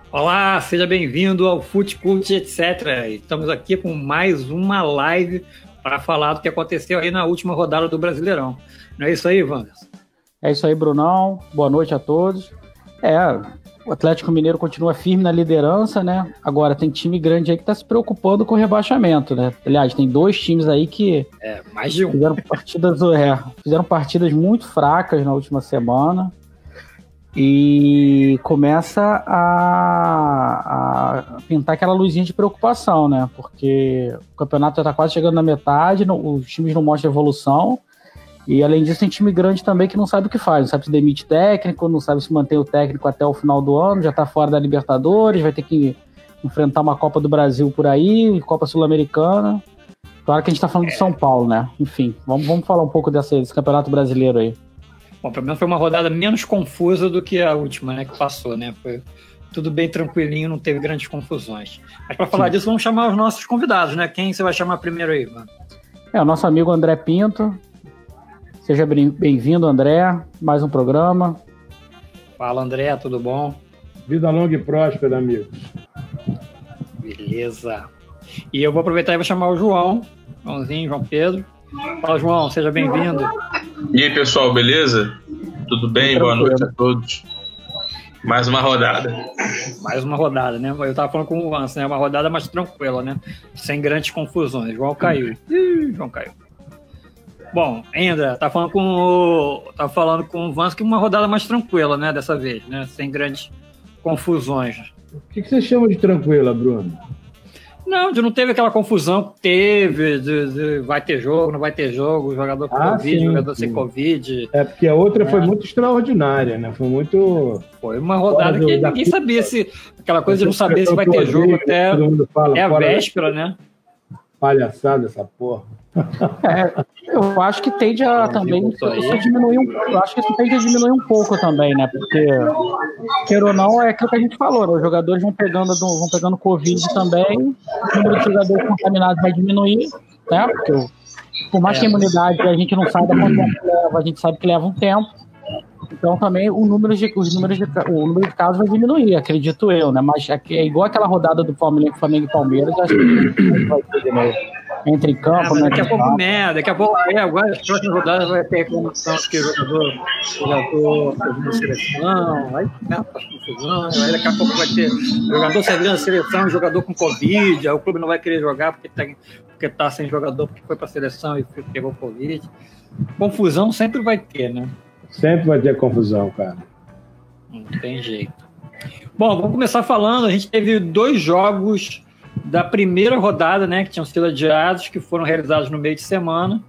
Olá, seja bem-vindo ao Futecult, etc. Estamos aqui com mais uma live para falar do que aconteceu aí na última rodada do Brasileirão. Não é isso aí, Wanderson? É isso aí, Brunão. Boa noite a todos. O Atlético Mineiro continua firme na liderança, né? Agora tem time grande aí que está se preocupando com o rebaixamento, né? Aliás, tem dois times aí que mais de um. Fizeram partidas muito fracas na última semana. E começa a pintar aquela luzinha de preocupação, né? Porque o campeonato já está quase chegando na metade, os times não mostram evolução. E além disso, tem time grande também que não sabe o que faz. Não sabe se demite técnico, não sabe se mantém o técnico até o final do ano, já está fora da Libertadores, vai ter que enfrentar uma Copa do Brasil por aí, Copa Sul-Americana. Claro que a gente está falando de São Paulo, né? Enfim, vamos falar um pouco desse campeonato brasileiro aí. Bom, pelo menos foi uma rodada menos confusa do que a última, né, que passou, né? Foi tudo bem tranquilinho, não teve grandes confusões. Mas para falar disso, vamos chamar os nossos convidados, né? Quem você vai chamar primeiro aí, mano? O nosso amigo André Pinto. Seja bem-vindo, André. Mais um programa. Fala, André, tudo bom? Vida longa e próspera, amigos. Beleza. E eu vou aproveitar e vou chamar o Joãozinho, João Pedro. Fala, João, seja bem-vindo. E aí, pessoal, beleza? Tudo bem? Boa noite a todos. Mais uma rodada. Mais uma rodada, né? Eu tava falando com o Vance, né? Uma rodada mais tranquila, né? Sem grandes confusões. João caiu. João caiu. Bom, ainda, tá falando com o Vance que uma rodada mais tranquila, né? Dessa vez, né? Sem grandes confusões. O que você chama de tranquila, Bruno? Não, não teve aquela confusão que teve, de vai ter jogo, não vai ter jogo, jogador com Covid, jogador sem Covid. Porque a outra foi muito extraordinária, né? Foi uma rodada que ninguém sabia se... Aquela coisa de não saber se vai ter jogo até a véspera, né? Palhaçada essa porra. Eu acho que tende a também diminuir eu acho que isso tende a diminuir um pouco também, né? Porque, queira ou não, é aquilo que a gente falou, né? Os jogadores vão pegando Covid também, o número de jogadores contaminados vai diminuir, né? Porque por mais que a imunidade a gente não saiba quanto tempo leva, a gente sabe que leva um tempo. Então também o número de casos vai diminuir, acredito eu, né? Mas é igual aquela rodada do Flamengo e Palmeiras, acho que vai ter de novo. Entra em campo, né? Daqui a pouco, agora as próximas rodadas vai ter reclamação que o jogador servindo a seleção, aí começa a confusão, aí daqui a pouco vai ter jogador servindo a seleção e jogador com Covid, aí o clube não vai querer jogar porque tá sem jogador, porque foi pra seleção e pegou Covid. Confusão sempre vai ter, né? Sempre vai ter confusão, cara. Não tem jeito. Bom, vamos começar falando, a gente teve 2 jogos da primeira rodada, né, que tinham sido adiados, que foram realizados no meio de semana.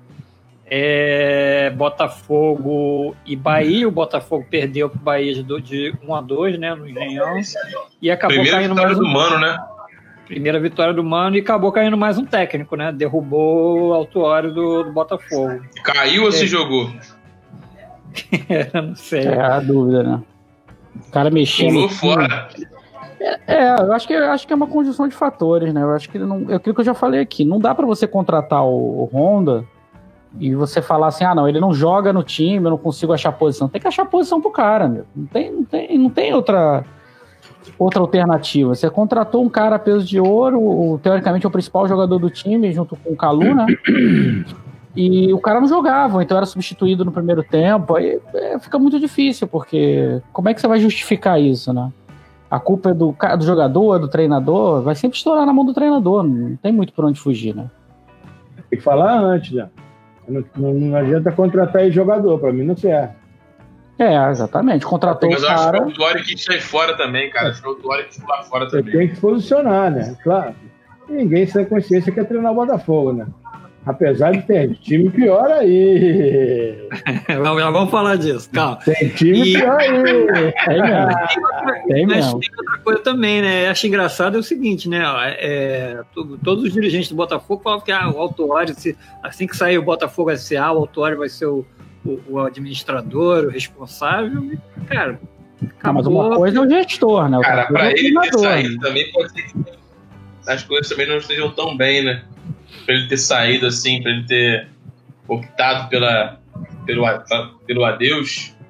Botafogo e Bahia. O Botafogo perdeu para o Bahia de 1-2, né, no Engenhão. E acabou caindo mais do Mano, né? Primeira vitória do Mano e acabou caindo mais um técnico, né? Derrubou o Autuário do Botafogo. Caiu ou se jogou? Não sei. É a dúvida, né? O cara mexeu. Pulou fora. Eu acho que é uma conjunção de fatores, né? Eu acho que é aquilo que eu já falei aqui. Não dá pra você contratar o Honda e você falar assim, não, ele não joga no time, eu não consigo achar posição. Tem que achar posição pro cara, meu. Não tem outra alternativa. Você contratou um cara a peso de ouro, teoricamente é o principal jogador do time, junto com o Calu, né? E o cara não jogava, então era substituído no primeiro tempo. Aí fica muito difícil, porque como é que você vai justificar isso, né? A culpa é do jogador, do treinador, vai sempre estourar na mão do treinador, não tem muito por onde fugir, né? Tem que falar antes, né? Não adianta contratar aí jogador, pra mim não serve. Exatamente, contratou mas o cara... Mas acho que o Tuori quis sair fora também, cara. Acho que o Tuori quis pular fora também. Tem que posicionar, né? Claro. Ninguém sem consciência quer treinar o Botafogo, né? Apesar de ter time pior aí. Vamos falar disso, calma. Tem time pior aí. Mas tem outra coisa também, né? Acho engraçado o seguinte, né? Todos os dirigentes do Botafogo falavam que o Autuário, assim que sair o Botafogo S.A., o Autuário vai ser o administrador, o responsável. E, cara, mas uma coisa é o gestor, né? Cara, pra ele ter saído também pode ser que as coisas também não estejam tão bem, né? Pra ele ter saído assim, pra ele ter optado pelo adeus.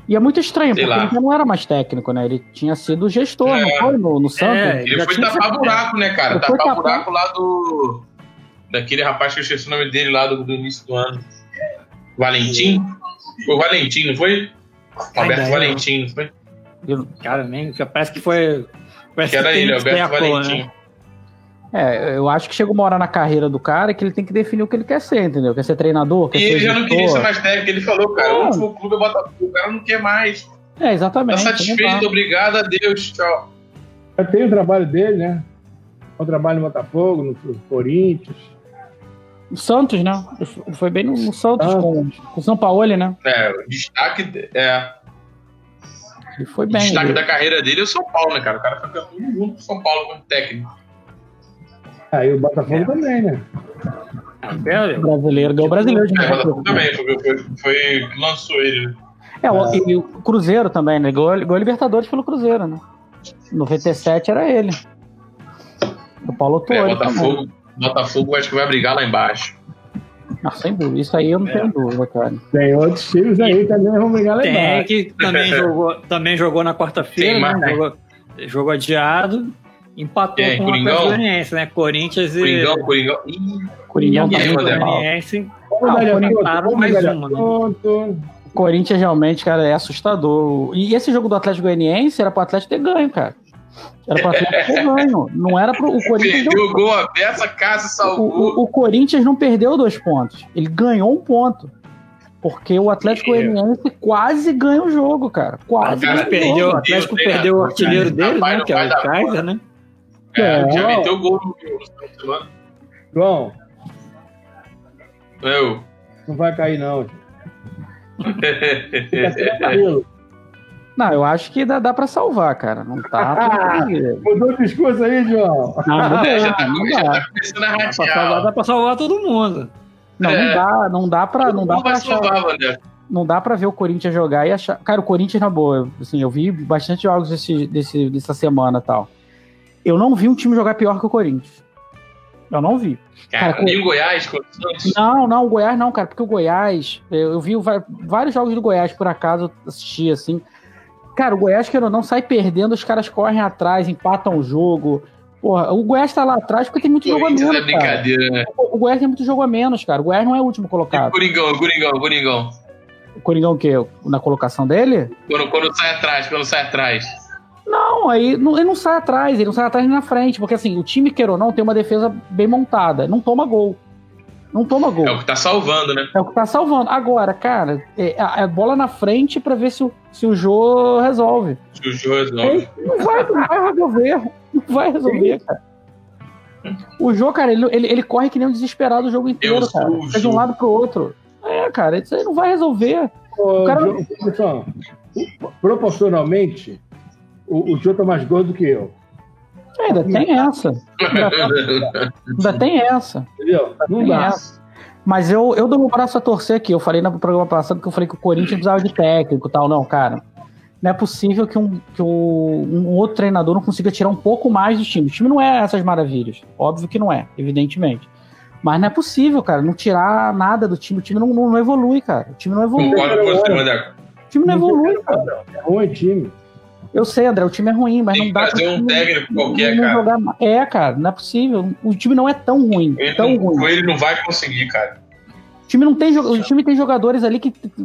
E é muito estranho, Sei porque lá. ele já não era mais técnico, né? Ele tinha sido gestor, não foi? No Santos. Ele já foi tinha tapar sido- buraco, né, cara? Ele foi Tapar tapar. buraco lá daquele rapaz que eu esqueci o nome dele lá do início do ano. Valentim? Foi o Valentim, não foi? Alberto ideia, Valentim, não foi? Cara, nem, parece que foi. Parece Que era tem ele, muito Alberto século, Valentim. né? Eu acho que chega uma hora na carreira do cara que ele tem que definir o que ele quer ser, entendeu? Quer ser treinador, quer E ser ele já não queria gestor. ser mais técnico, ele falou, cara, o último clube é Botafogo, o cara não quer mais. Tá Exatamente. satisfeito, obrigado a Deus, tchau. Já tem o trabalho dele, né? O trabalho no Botafogo, no Corinthians. O Santos, né? Ele foi bem no Santos com o São Paulo, né? O destaque, Ele foi o bem. destaque da carreira dele é o São Paulo, né, cara? O cara foi campeão do mundo com o São Paulo como técnico. Aí o Botafogo também, né? Brasileiro, ganhou o brasileiro de O melhor. Botafogo também, foi que lançou ele, né? E o Cruzeiro também, né? Ganhou a Libertadores pelo Cruzeiro, né? 97 era ele. O Paulo Torre. Botafogo acho que vai brigar lá embaixo. Não, sem dúvida. Isso aí eu não tenho dúvida, cara. Tem outros times aí também vão brigar lá Tem embaixo. que também jogou na quarta-feira, Tem mais, né? Jogo adiado, empatou com o Coringão? Atlético Goianiense, né? Corinthians e Coringão. Coringão E aí, também. Rodrigo? Goianiense. Vamos dar de assunto, empataram vamos mais dar de uma, né? assunto. O Corinthians realmente, cara, é assustador. E esse jogo do Atlético Goianiense era pro Atlético ter ganho, cara. Era pro Atlético ter ganho. Não era pro. O Corinthians Perdeu o gol aberto, a casa salvou. o Corinthians não perdeu 2 pontos. Ele ganhou 1 ponto. Porque o Atlético Goianiense quase ganha o jogo, cara. Quase. O Atlético perdeu o artilheiro dele, né? Que é o Kaiser, né? Já meteu o gol no ano. João, Eu. não vai cair, não. Fica tranquilo. Não, eu acho que dá pra salvar, cara. Não tá. Mudou o discurso aí, João. Não Já dá. tá começando a ratear. Dá pra salvar todo mundo. Não dá pra Vai achar. salvar, Wander. Não dá pra ver o Corinthians jogar e achar. Cara, o Corinthians, na boa, assim, eu vi bastante jogos dessa semana e tal. Eu não vi um time jogar pior que o Corinthians. Eu não vi. Cara, nem o Goiás, contra o Santos. Não, o Goiás não, cara, porque o Goiás, eu vi vários jogos do Goiás, por acaso, assisti, assim. Cara, o Goiás, querendo ou não, sai perdendo, os caras correm atrás, empatam o jogo. Porra, o Goiás tá lá atrás porque tem muito jogo a menos, é brincadeira, né? O Goiás tem muito jogo a menos, cara. O Goiás não é o último colocado. Coringão. O Coringão o quê? Na colocação dele? Quando sai atrás. Não, aí ele não sai atrás, ele não sai atrás nem na frente, porque assim, o time, queira ou não, tem uma defesa bem montada, não toma gol. É o que tá salvando, né? É o que tá salvando. Agora, cara, a bola na frente pra ver se o Jô resolve. Se o Jô resolve. Não vai resolver, cara. O Jô, cara, ele corre que nem um desesperado o jogo inteiro, cara. Fica de um lado pro outro. Cara, isso aí não vai resolver. Ô, cara... Pessoal, proporcionalmente, o Jô tá mais gordo do que eu. Ainda tem essa. Ainda tem essa. Entendeu? Não dá. Mas eu dou meu braço a torcer aqui. Eu falei no programa passado que eu falei que o Corinthians precisava de técnico e tal. Não, cara. Não é possível que um outro treinador não consiga tirar um pouco mais do time. O time não é essas maravilhas. Óbvio que não é, evidentemente. Mas não é possível, cara, não tirar nada do time. O time não evolui, cara. O time não evolui. Concordo com você, Mandeco. O time não evolui, cara. É ruim time. Eu sei, André, o time é ruim, mas Tem não dá que fazer um técnico qualquer, não cara. jogar. Cara, não é possível. O time não é tão ruim. Ele não vai conseguir, cara. O time tem jogadores ali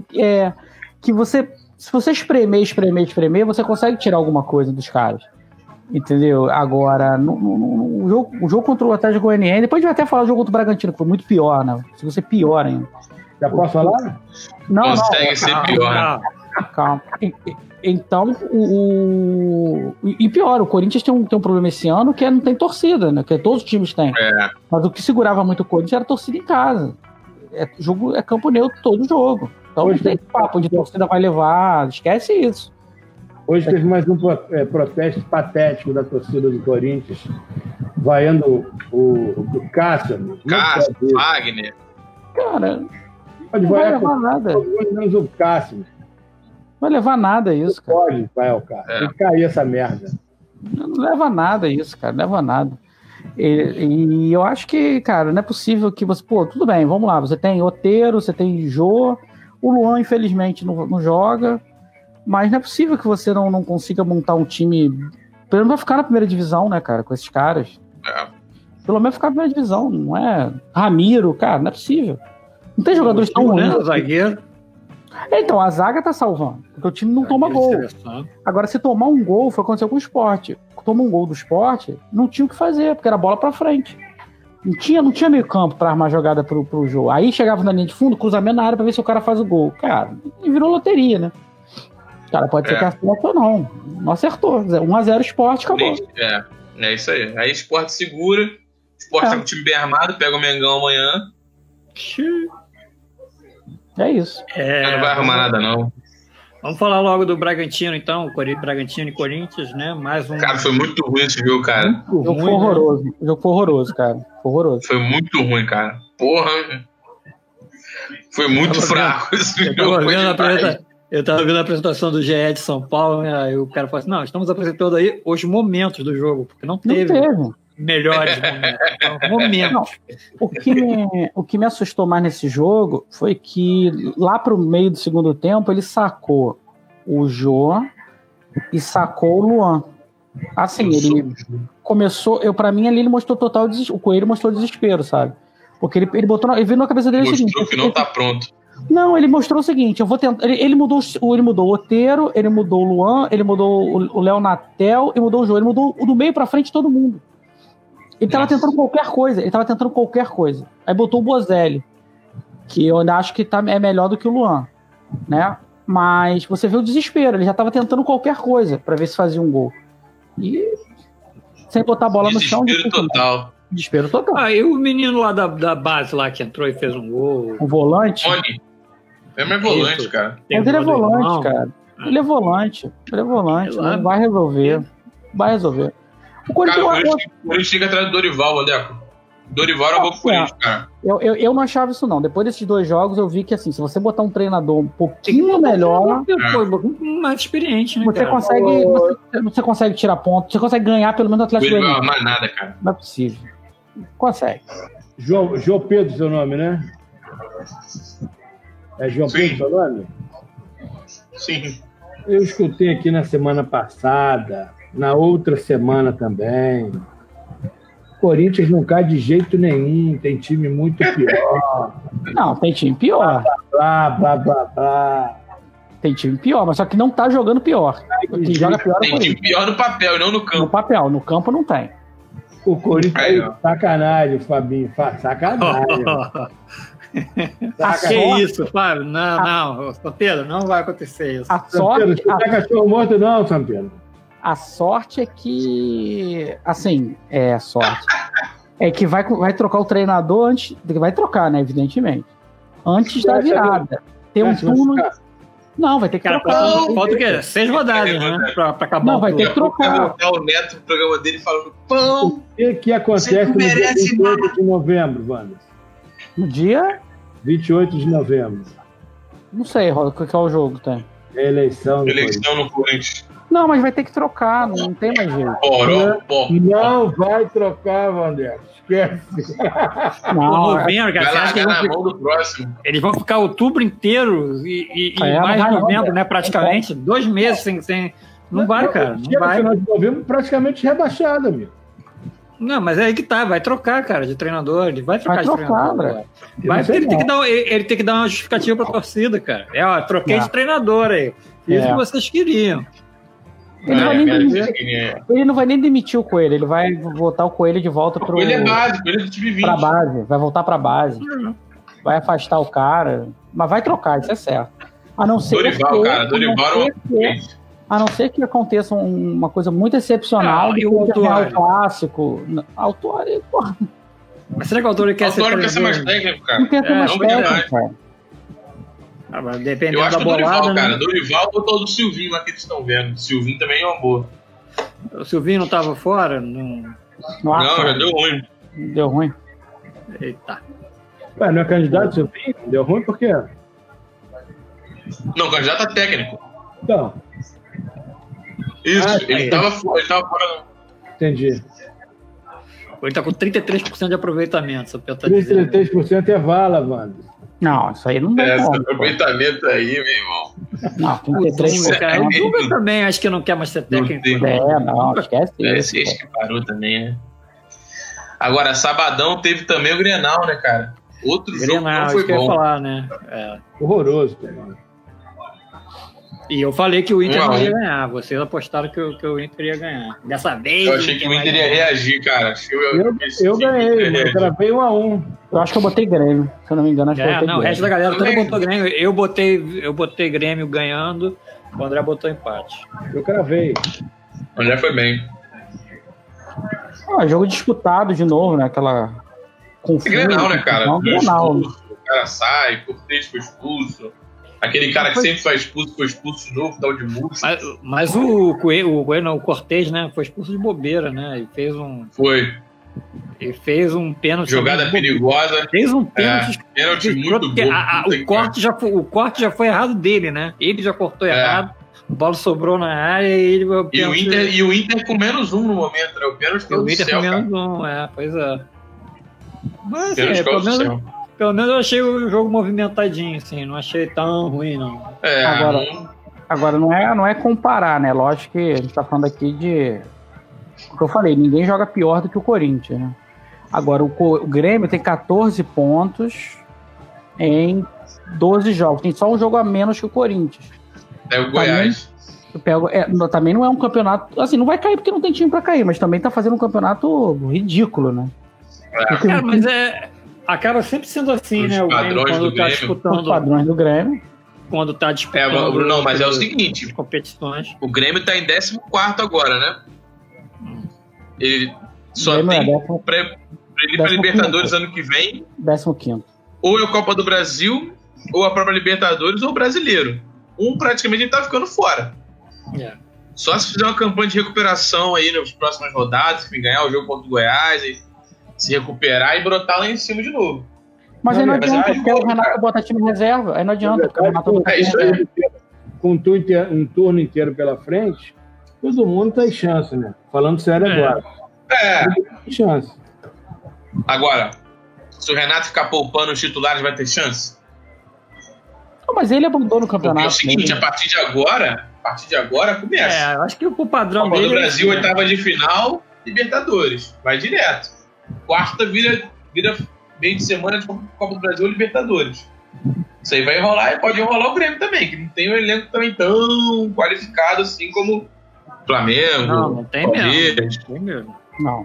que você, se você espremer, você consegue tirar alguma coisa dos caras. Entendeu? Agora, o jogo contra o Atlético Goianiense, depois a gente vai até falar do jogo contra o Bragantino, que foi muito pior, né? Se você pior ainda. Já posso falar? Não, consegue ser pior, né? Calma. Então, e pior, o Corinthians tem um problema esse ano que não tem torcida, né? Que todos os times têm. Mas o que segurava muito o Corinthians era a torcida em casa. É campo neutro todo jogo. Então não tem papo de torcida vai levar, esquece isso. Hoje teve mais um protesto patético da torcida do Corinthians, vaiando o Cássio. Cássio, Wagner. Cara, pode não vai levar nada. Menos o Cássio. Não vai levar nada isso, cara. Pode vaiar o Cássio. Tem que cair essa merda. Não leva nada isso, cara. Não leva nada. E eu acho que, cara, não é possível que você... Pô, tudo bem, vamos lá. Você tem Otero, você tem Jô. O Luan, infelizmente, não joga. Mas não é possível que você não consiga montar um time. Pelo menos vai ficar na primeira divisão, né, cara, com esses caras. Pelo menos ficar na primeira divisão, não é? Ramiro, cara, não é possível. Não tem jogadores tão ruins. Né, zagueiro. Então, a zaga tá salvando, porque o time não toma gol. Agora, se tomar um gol, foi o que aconteceu com o Sport. Toma um gol do Sport, não tinha o que fazer, porque era bola pra frente. Não tinha meio campo pra armar jogada pro jogo. Aí chegava na linha de fundo, cruzamento na área pra ver se o cara faz o gol. Cara, e virou loteria, né? O cara pode ser que acerte ou não. Não acertou. 1-0 Sport, acabou. É isso aí. Aí Sport segura, Sport tá com o time bem armado, pega o Mengão amanhã. É isso. Não vai arrumar nada, não. Vamos falar logo do Bragantino, então. Bragantino e Corinthians, né? Mais um. Cara, foi muito ruim esse jogo, cara. O jogo foi horroroso. O jogo foi horroroso, cara. Foi horroroso. Foi muito ruim, cara. Porra. Foi muito fraco esse jogo. Eu tava vendo a apresentação do GE de São Paulo, né? Aí o cara falou assim: não, estamos apresentando aí os momentos do jogo, porque não teve. Melhores momentos. Não, o que me assustou mais nesse jogo foi que lá pro meio do segundo tempo ele sacou o Jô e sacou o Luan. Assim, ele começou, pra mim ali ele mostrou total desespero. O Coelho mostrou desespero, sabe? Porque ele botou, ele viu na cabeça dele o seguinte: mostrou que não tá pronto. Não, ele mostrou o seguinte: eu vou tentar. Ele mudou o Otero, ele mudou o Luan, ele mudou o Léo Natel e mudou o Jô. Ele mudou do meio pra frente todo mundo. Ele tava tentando qualquer coisa. Aí botou o Bozelli, que eu ainda acho que é melhor do que o Luan, né? Mas você vê o desespero, ele já tava tentando qualquer coisa pra ver se fazia um gol. E sem botar a bola no chão. Desespero total. Aí o menino lá da base lá que entrou e fez um gol. O volante? É mais volante, cara. Mas ele é volante, cara. Ele é volante. Não vai resolver. O Corinthians chega atrás do Dorival, Valdeco. Dorival era bom pro Corinthians, cara. Eu não achava isso, não. Depois desses 2 jogos, eu vi que, assim, se você botar um treinador um pouquinho melhor... mais experiente, né, você consegue tirar ponto, você consegue ganhar pelo menos o Atlético Goianiense. Não vai arrumar nada, cara. Não é possível. Consegue. João Pedro, seu nome, né? É João Pedro, seu nome? Sim. Eu escutei aqui na semana passada, na outra semana também. Corinthians não cai de jeito nenhum, tem time muito pior. Não, tem time pior. Blá. Tem time pior, mas só que não tá jogando pior. Quem joga pior tem time pior no papel, não no campo. No papel, no campo não tem. O Corinthians sacanagem, Fabinho. Sacanagem. Que isso, Fábio? Não, São Pedro, não vai acontecer isso. A sorte. Não é cachorro morto, não, São Pedro. A sorte é que. Assim, sorte. É que vai trocar o treinador antes. Vai trocar, né? Evidentemente. Antes da virada. Tem um turno. Não, vai ter que trocar. Falta o quê? 6 rodadas, né? Pra acabar. Não, vai ter que trocar. Vai botar o Neto no programa dele falando: pão! O que acontece no dia 28 de novembro, Wander? No dia? 28 de novembro. Não sei, Roda, qual que é o jogo, tem? Eleição no Corinthians. Não, mas vai ter que trocar, não tem mais jeito. Não vai trocar, Wander. Esquece. Não, novembro, cara. Vai largar na mão do próximo. Eles vão ficar outubro inteiro e mais novembro, né? Praticamente. 2 meses sem. Não vai, cara. Não vai. Final de novembro praticamente rebaixado, amigo. Não, mas é aí que tá, vai trocar, cara, de treinador, ele vai trocar de treinador. Ele tem que dar uma justificativa pra torcida, cara. Troquei de treinador aí. Isso que vocês queriam. Ele não vai nem demitir o Coelho, ele vai botar o Coelho de volta pro. Ele é básico, ele é do time 20. Pra base, vai voltar pra base. Vai afastar o cara, mas vai trocar, isso é certo. A não ser a não ser que aconteça uma coisa muito excepcional e o clássico. Autor, porra. Mas será que o autor quer ser mais técnico, cara? Não quer ser mais técnico, cara. Mas dependendo eu acho da que o Dorival, bolada, cara. né? Dorival botou do Silvinho lá que eles estão vendo. O Silvinho também é uma boa. O Silvinho não tava fora? Não, já deu ruim. Deu ruim. Eita. Ué, não é candidato, Silvinho? Deu ruim por quê? Não, candidato a técnico. Então. Isso, ele tava fora. Entendi. Ele tá com 33% de aproveitamento. 33% é vala, mano. Não, isso aí não dá Esse como. aproveitamento aí, meu irmão. Não, 33 O Dunga também, acho que não quer mais ser técnico. Não, esquece isso. Esse que parou também, né? Agora, sabadão teve também o Grenal, né, cara? Outro jogo Grenal, não isso foi que eu ia bom. falar, né? Horroroso também. E eu falei que o Inter 1 a 1. não ia ganhar. Vocês apostaram que o Inter ia ganhar. Dessa vez. Eu achei que o Inter ia reagir, cara. Eu ganhei, eu gravei 1-1. Eu acho que eu botei Grêmio, se eu não me engano. Acho que eu botei Não, o Grêmio. resto da galera toda Também. botou Grêmio. Eu botei Grêmio ganhando, o André botou empate. Eu gravei. O André foi bem. Jogo disputado de novo, né? Aquela confusão. Grenal, né, cara? Não, Grenal. O cara sai, Cortez foi expulso. Aquele cara que sempre foi expulso de novo, tal de Murcho. Mas o Cortez, né, foi expulso de bobeira, né? Ele fez um pênalti. Jogada perigosa. Fez um pênalti. Pênalti muito porque bom. o corte já foi errado dele, né? Ele já cortou errado. A bola sobrou na área e ele. E o Inter com -1 no momento, né? O pênalti foi O do Inter céu, com cara. -1, pois é. Mas Pênalti caiu do céu. pelo menos eu achei o jogo movimentadinho, assim. Não achei tão ruim, não. Agora não é comparar, né? Lógico que a gente tá falando aqui de... O que eu falei, ninguém joga pior do que o Corinthians, né? Agora, o Grêmio tem 14 pontos em 12 jogos. Tem só um jogo a menos que o Corinthians. É o Goiás. Também não é um campeonato... Assim, não vai cair porque não tem time pra cair, mas também tá fazendo um campeonato ridículo, né? Cara, mas acaba sempre sendo assim, Os né? O Grêmio, padrões quando do tá Grêmio. disputando... Os padrões do Grêmio. Quando tá disputando... Bruno, mas é o seguinte. Competições. O Grêmio tá em 14º agora, né? Ele só Grêmio tem pra ir pra Libertadores ano que vem. 15º. Ou é a Copa do Brasil, ou a própria Libertadores, ou o Brasileiro. Praticamente ele tá ficando fora. Só se fizer uma campanha de recuperação aí nas próximas rodadas, se ganhar o jogo contra o Goiás, e se recuperar e brotar lá em cima de novo. Mas aí não Mas adianta, aí porque o Renato bota time reserva. Aí não adianta, porque o Renato bota time isso reserva. aí. Com um turno inteiro pela frente, todo mundo tem chance, né? Falando sério agora. Tem chance. Agora, se o Renato ficar poupando os titulares, vai ter chance? Não, mas ele abandona o Porque campeonato. é o seguinte, né? a partir de agora começa. Eu acho que o padrão Copa dele... do Brasil, oitava de final, Libertadores. Vai direto. Quarta vira meio de semana de Copa do Brasil ou Libertadores. Isso aí vai enrolar e pode enrolar o Grêmio também, que não tem um elenco também tão qualificado assim como Flamengo, Não tem Palmeiras. mesmo. Não.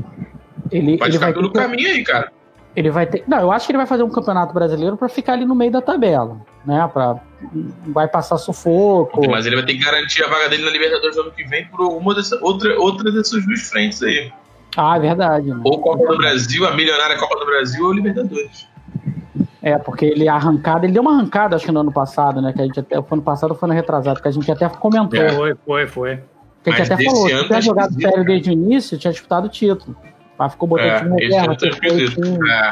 Ele Pode ficar vai pelo ter que- caminho aí, cara. Ele vai ter. Não, eu acho que ele vai fazer um campeonato brasileiro pra ficar ali no meio da tabela, né? Vai passar sufoco. Mas ele vai ter que garantir a vaga dele na Libertadores no ano que vem por outra dessas duas frentes aí. Ah, é verdade. Né? Ou Copa do Brasil, a milionária Copa do Brasil ou Libertadores. Porque ele deu uma arrancada, acho que no ano passado, né? Que a gente até, foi ano passado ou foi no retrasado, que a gente até comentou. Foi. Que a gente Mas até desse falou, se ano tivesse tá jogado esquisito, sério desde o início, tinha disputado o título. Mas ficou botando time Esse ano reserva. tá esquisito.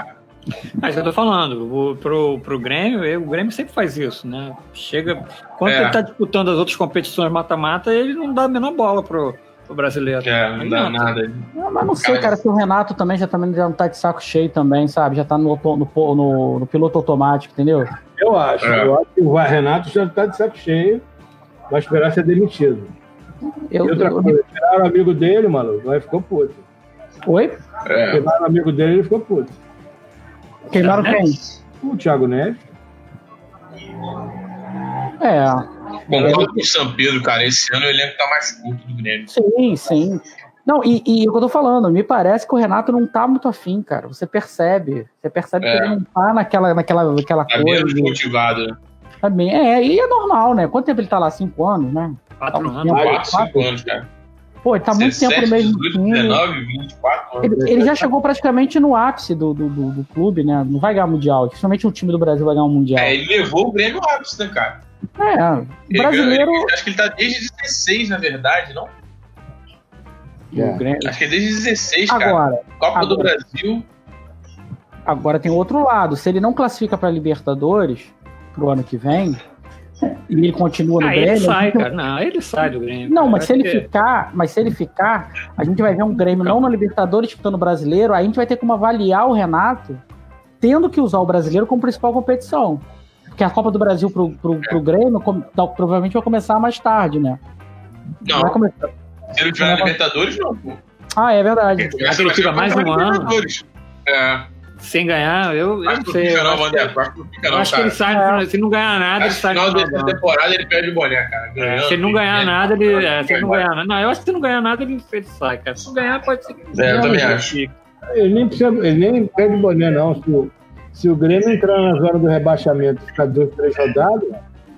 Mas eu tô falando, pro Grêmio, o Grêmio sempre faz isso, né? Chega. Quando ele tá disputando as outras competições mata-mata, ele não dá a menor bola pro brasileiro. Não dá nada. Mas não sei, cara, se o Renato também já não tá de saco cheio também, sabe? Já tá no piloto automático, entendeu? Eu acho que o Renato já tá de saco cheio, vai esperar ser demitido. E outra coisa, tiraram o amigo dele, maluco, aí ficou puto. Oi? Queimaram o amigo dele e ele ficou puto. Queimaram quem? O Thiago Neves. Concordo com o São Pedro, cara. Esse ano o elenco tá mais curto do Grêmio. Sim. Não, e o que eu tô falando, me parece que o Renato não tá muito afim, cara. Você percebe que ele não tá naquela Tá coisa. menos motivado, né? Tá bem, e é normal, né? Quanto tempo ele tá lá? 5 anos, né? 4 anos. 5 anos, cara. Pô, ele tá muito tempo no mesmo 18, time. 19, 24 anos. Ele já chegou praticamente no ápice do clube, né? Não vai ganhar mundial. Principalmente o time do Brasil vai ganhar um mundial. Ele levou o Grêmio ao ápice, né, cara? Brasileiro. Acho que ele tá desde 16, na verdade, não? Acho que é desde 16, agora, cara. Copa do Brasil. Agora tem outro lado. Se ele não classifica pra Libertadores pro ano que vem, e ele continua no Grêmio... Ele sai, cara. Não, ele sai do Grêmio. Não, mas se ele ficar, a gente vai ver um Grêmio não na Libertadores disputando o Brasileiro, aí a gente vai ter como avaliar o Renato tendo que usar o brasileiro como principal competição. Porque a Copa do Brasil pro Grêmio provavelmente vai começar mais tarde, né? Não, vai começar. Se ele tiver na Libertadores, não, pô. Ah, é verdade. Ele fica mais um ano sem ganhar, eu não sei. Eu acho que ele sai, se não ganhar nada, ele sai. No final dessa temporada ele perde o boné, cara. Se ele não ganhar nada, Não, eu acho que se não ganhar nada, ele sai, cara. Se não ganhar, pode ser que. Eu também acho. Ele nem perde o boné, não. Se o Grêmio entrar na zona do rebaixamento e ficar 2, 3 rodadas.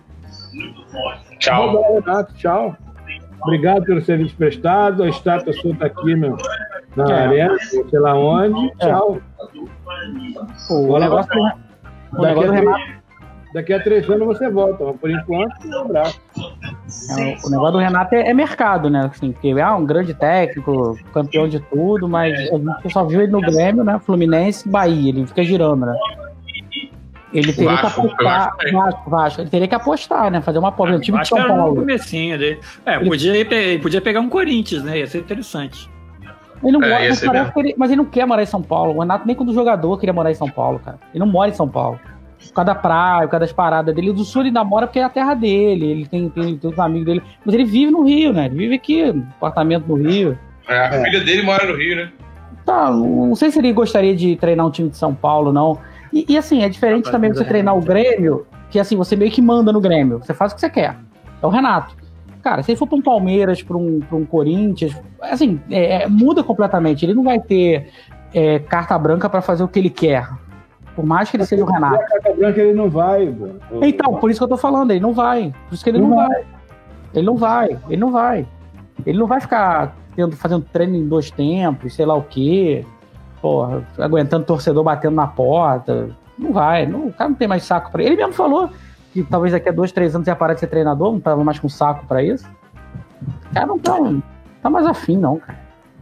Tchau. Renato, tchau. Obrigado pelo serviço prestado. A estátua sua está aqui na arena, sei lá onde. Tchau. O negócio do Renato. Daqui a 3 anos você volta, mas por enquanto, um abraço. O negócio do Renato é mercado, né? Assim, porque um grande técnico, campeão de tudo, mas a gente só viu ele no Grêmio, né? Fluminense e Bahia, ele fica girando, né? Ele teria que apostar. Vasco, ele teria que apostar, né? Fazer uma aposta. O time de São Paulo. No comecinho dele. Podia pegar um Corinthians, né? Ia ser interessante. Ele não gosta, mas ele não quer morar em São Paulo. O Renato nem quando jogador queria morar em São Paulo, cara. Ele não mora em São Paulo. Por causa da praia, por causa das paradas dele. Do Sul ele namora porque é a terra dele. Ele tem os amigos dele. Mas ele vive no Rio, né? Ele vive aqui, no apartamento no Rio. A filha dele mora no Rio, né? Tá, não sei se ele gostaria de treinar um time de São Paulo, não. E assim, é diferente também você treinar o Grêmio, que assim, você meio que manda no Grêmio. Você faz o que você quer. É o Renato. Cara, se ele for para um Palmeiras, para um Corinthians, assim, muda completamente. Ele não vai ter carta branca para fazer o que ele quer. Por mais que ele seja o Renato. A carta branca ele não vai, bro. Então, por isso que eu tô falando, ele não vai. Por isso que ele não vai. Ele não vai. Ele não vai ficar fazendo treino em 2 tempos, sei lá o quê. Porra, aguentando torcedor batendo na porta. Não vai. O cara não tem mais saco pra ele. Ele mesmo falou que talvez daqui a 2, 3 anos ia parar de ser treinador, não tava mais com saco pra isso. O cara não tá mais afim, não, cara.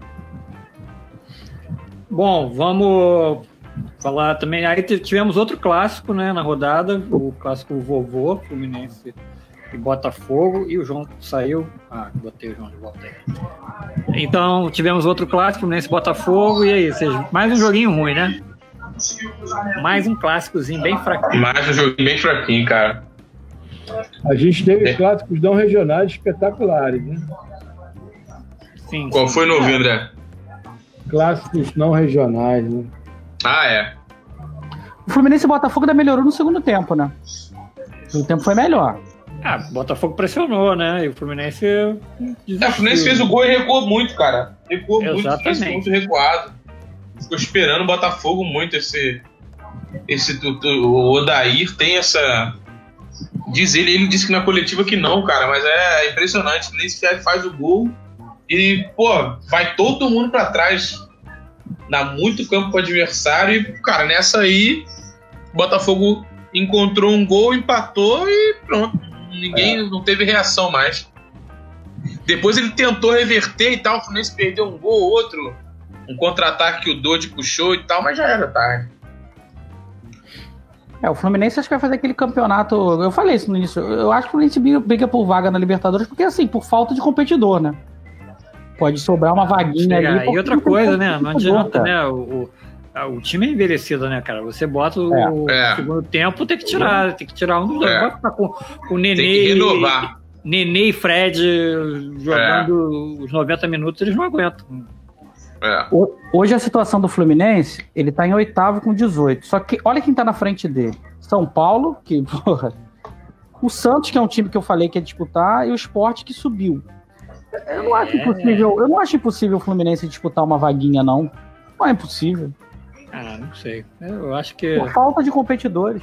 Bom, vamos falar também. Aí tivemos outro clássico, né, na rodada, o clássico vovô, Fluminense e Botafogo, e o João saiu. Botei o João de volta aí. Então, tivemos outro clássico, Fluminense e Botafogo, e aí, mais um joguinho ruim, né? Mais um clássicozinho bem fraquinho. Mais um joguinho bem fraquinho, cara. A gente teve clássicos não regionais espetaculares, né? Sim. Qual foi no André? Clássicos não regionais, né? O Fluminense e o Botafogo ainda melhorou no segundo tempo, né? O tempo foi melhor. O Botafogo pressionou, né? E o Fluminense o Fluminense fez o gol e recuou muito, cara. Recuou Exatamente. Muito, fez muito recuado. Ficou esperando o Botafogo muito o Odair tem essa... Ele disse que na coletiva que não, cara, mas é impressionante. O Fluminense faz o gol e, vai todo mundo pra trás. Dá muito campo pro adversário e, cara, nessa aí o Botafogo encontrou um gol, empatou e pronto. Ninguém não teve reação mais. Depois ele tentou reverter e tal, o Fluminense perdeu um gol ou outro, um contra-ataque que o Dodge puxou e tal, mas já era tarde. O Fluminense acho que vai fazer aquele campeonato. Eu falei isso no início. Eu acho que o Fluminense briga por vaga na Libertadores, porque assim, por falta de competidor, né? Pode sobrar uma vaguinha ali. E outra coisa, né? Não adianta, né? O time é envelhecido, né, cara? Você bota o segundo tempo, tem que tirar um dos dois. Vai ficar com o Nenê. Tem que renovar. Nenê e Fred jogando os 90 minutos, eles não aguentam. Hoje a situação do Fluminense, ele tá em 8º com 18. Só que olha quem tá na frente dele. São Paulo, que, o Santos, que é um time que eu falei que ia disputar, e o Sport, que subiu. Eu não acho impossível o Fluminense disputar uma vaguinha, não. Não é impossível. Não sei. Eu acho que... Por falta de competidores.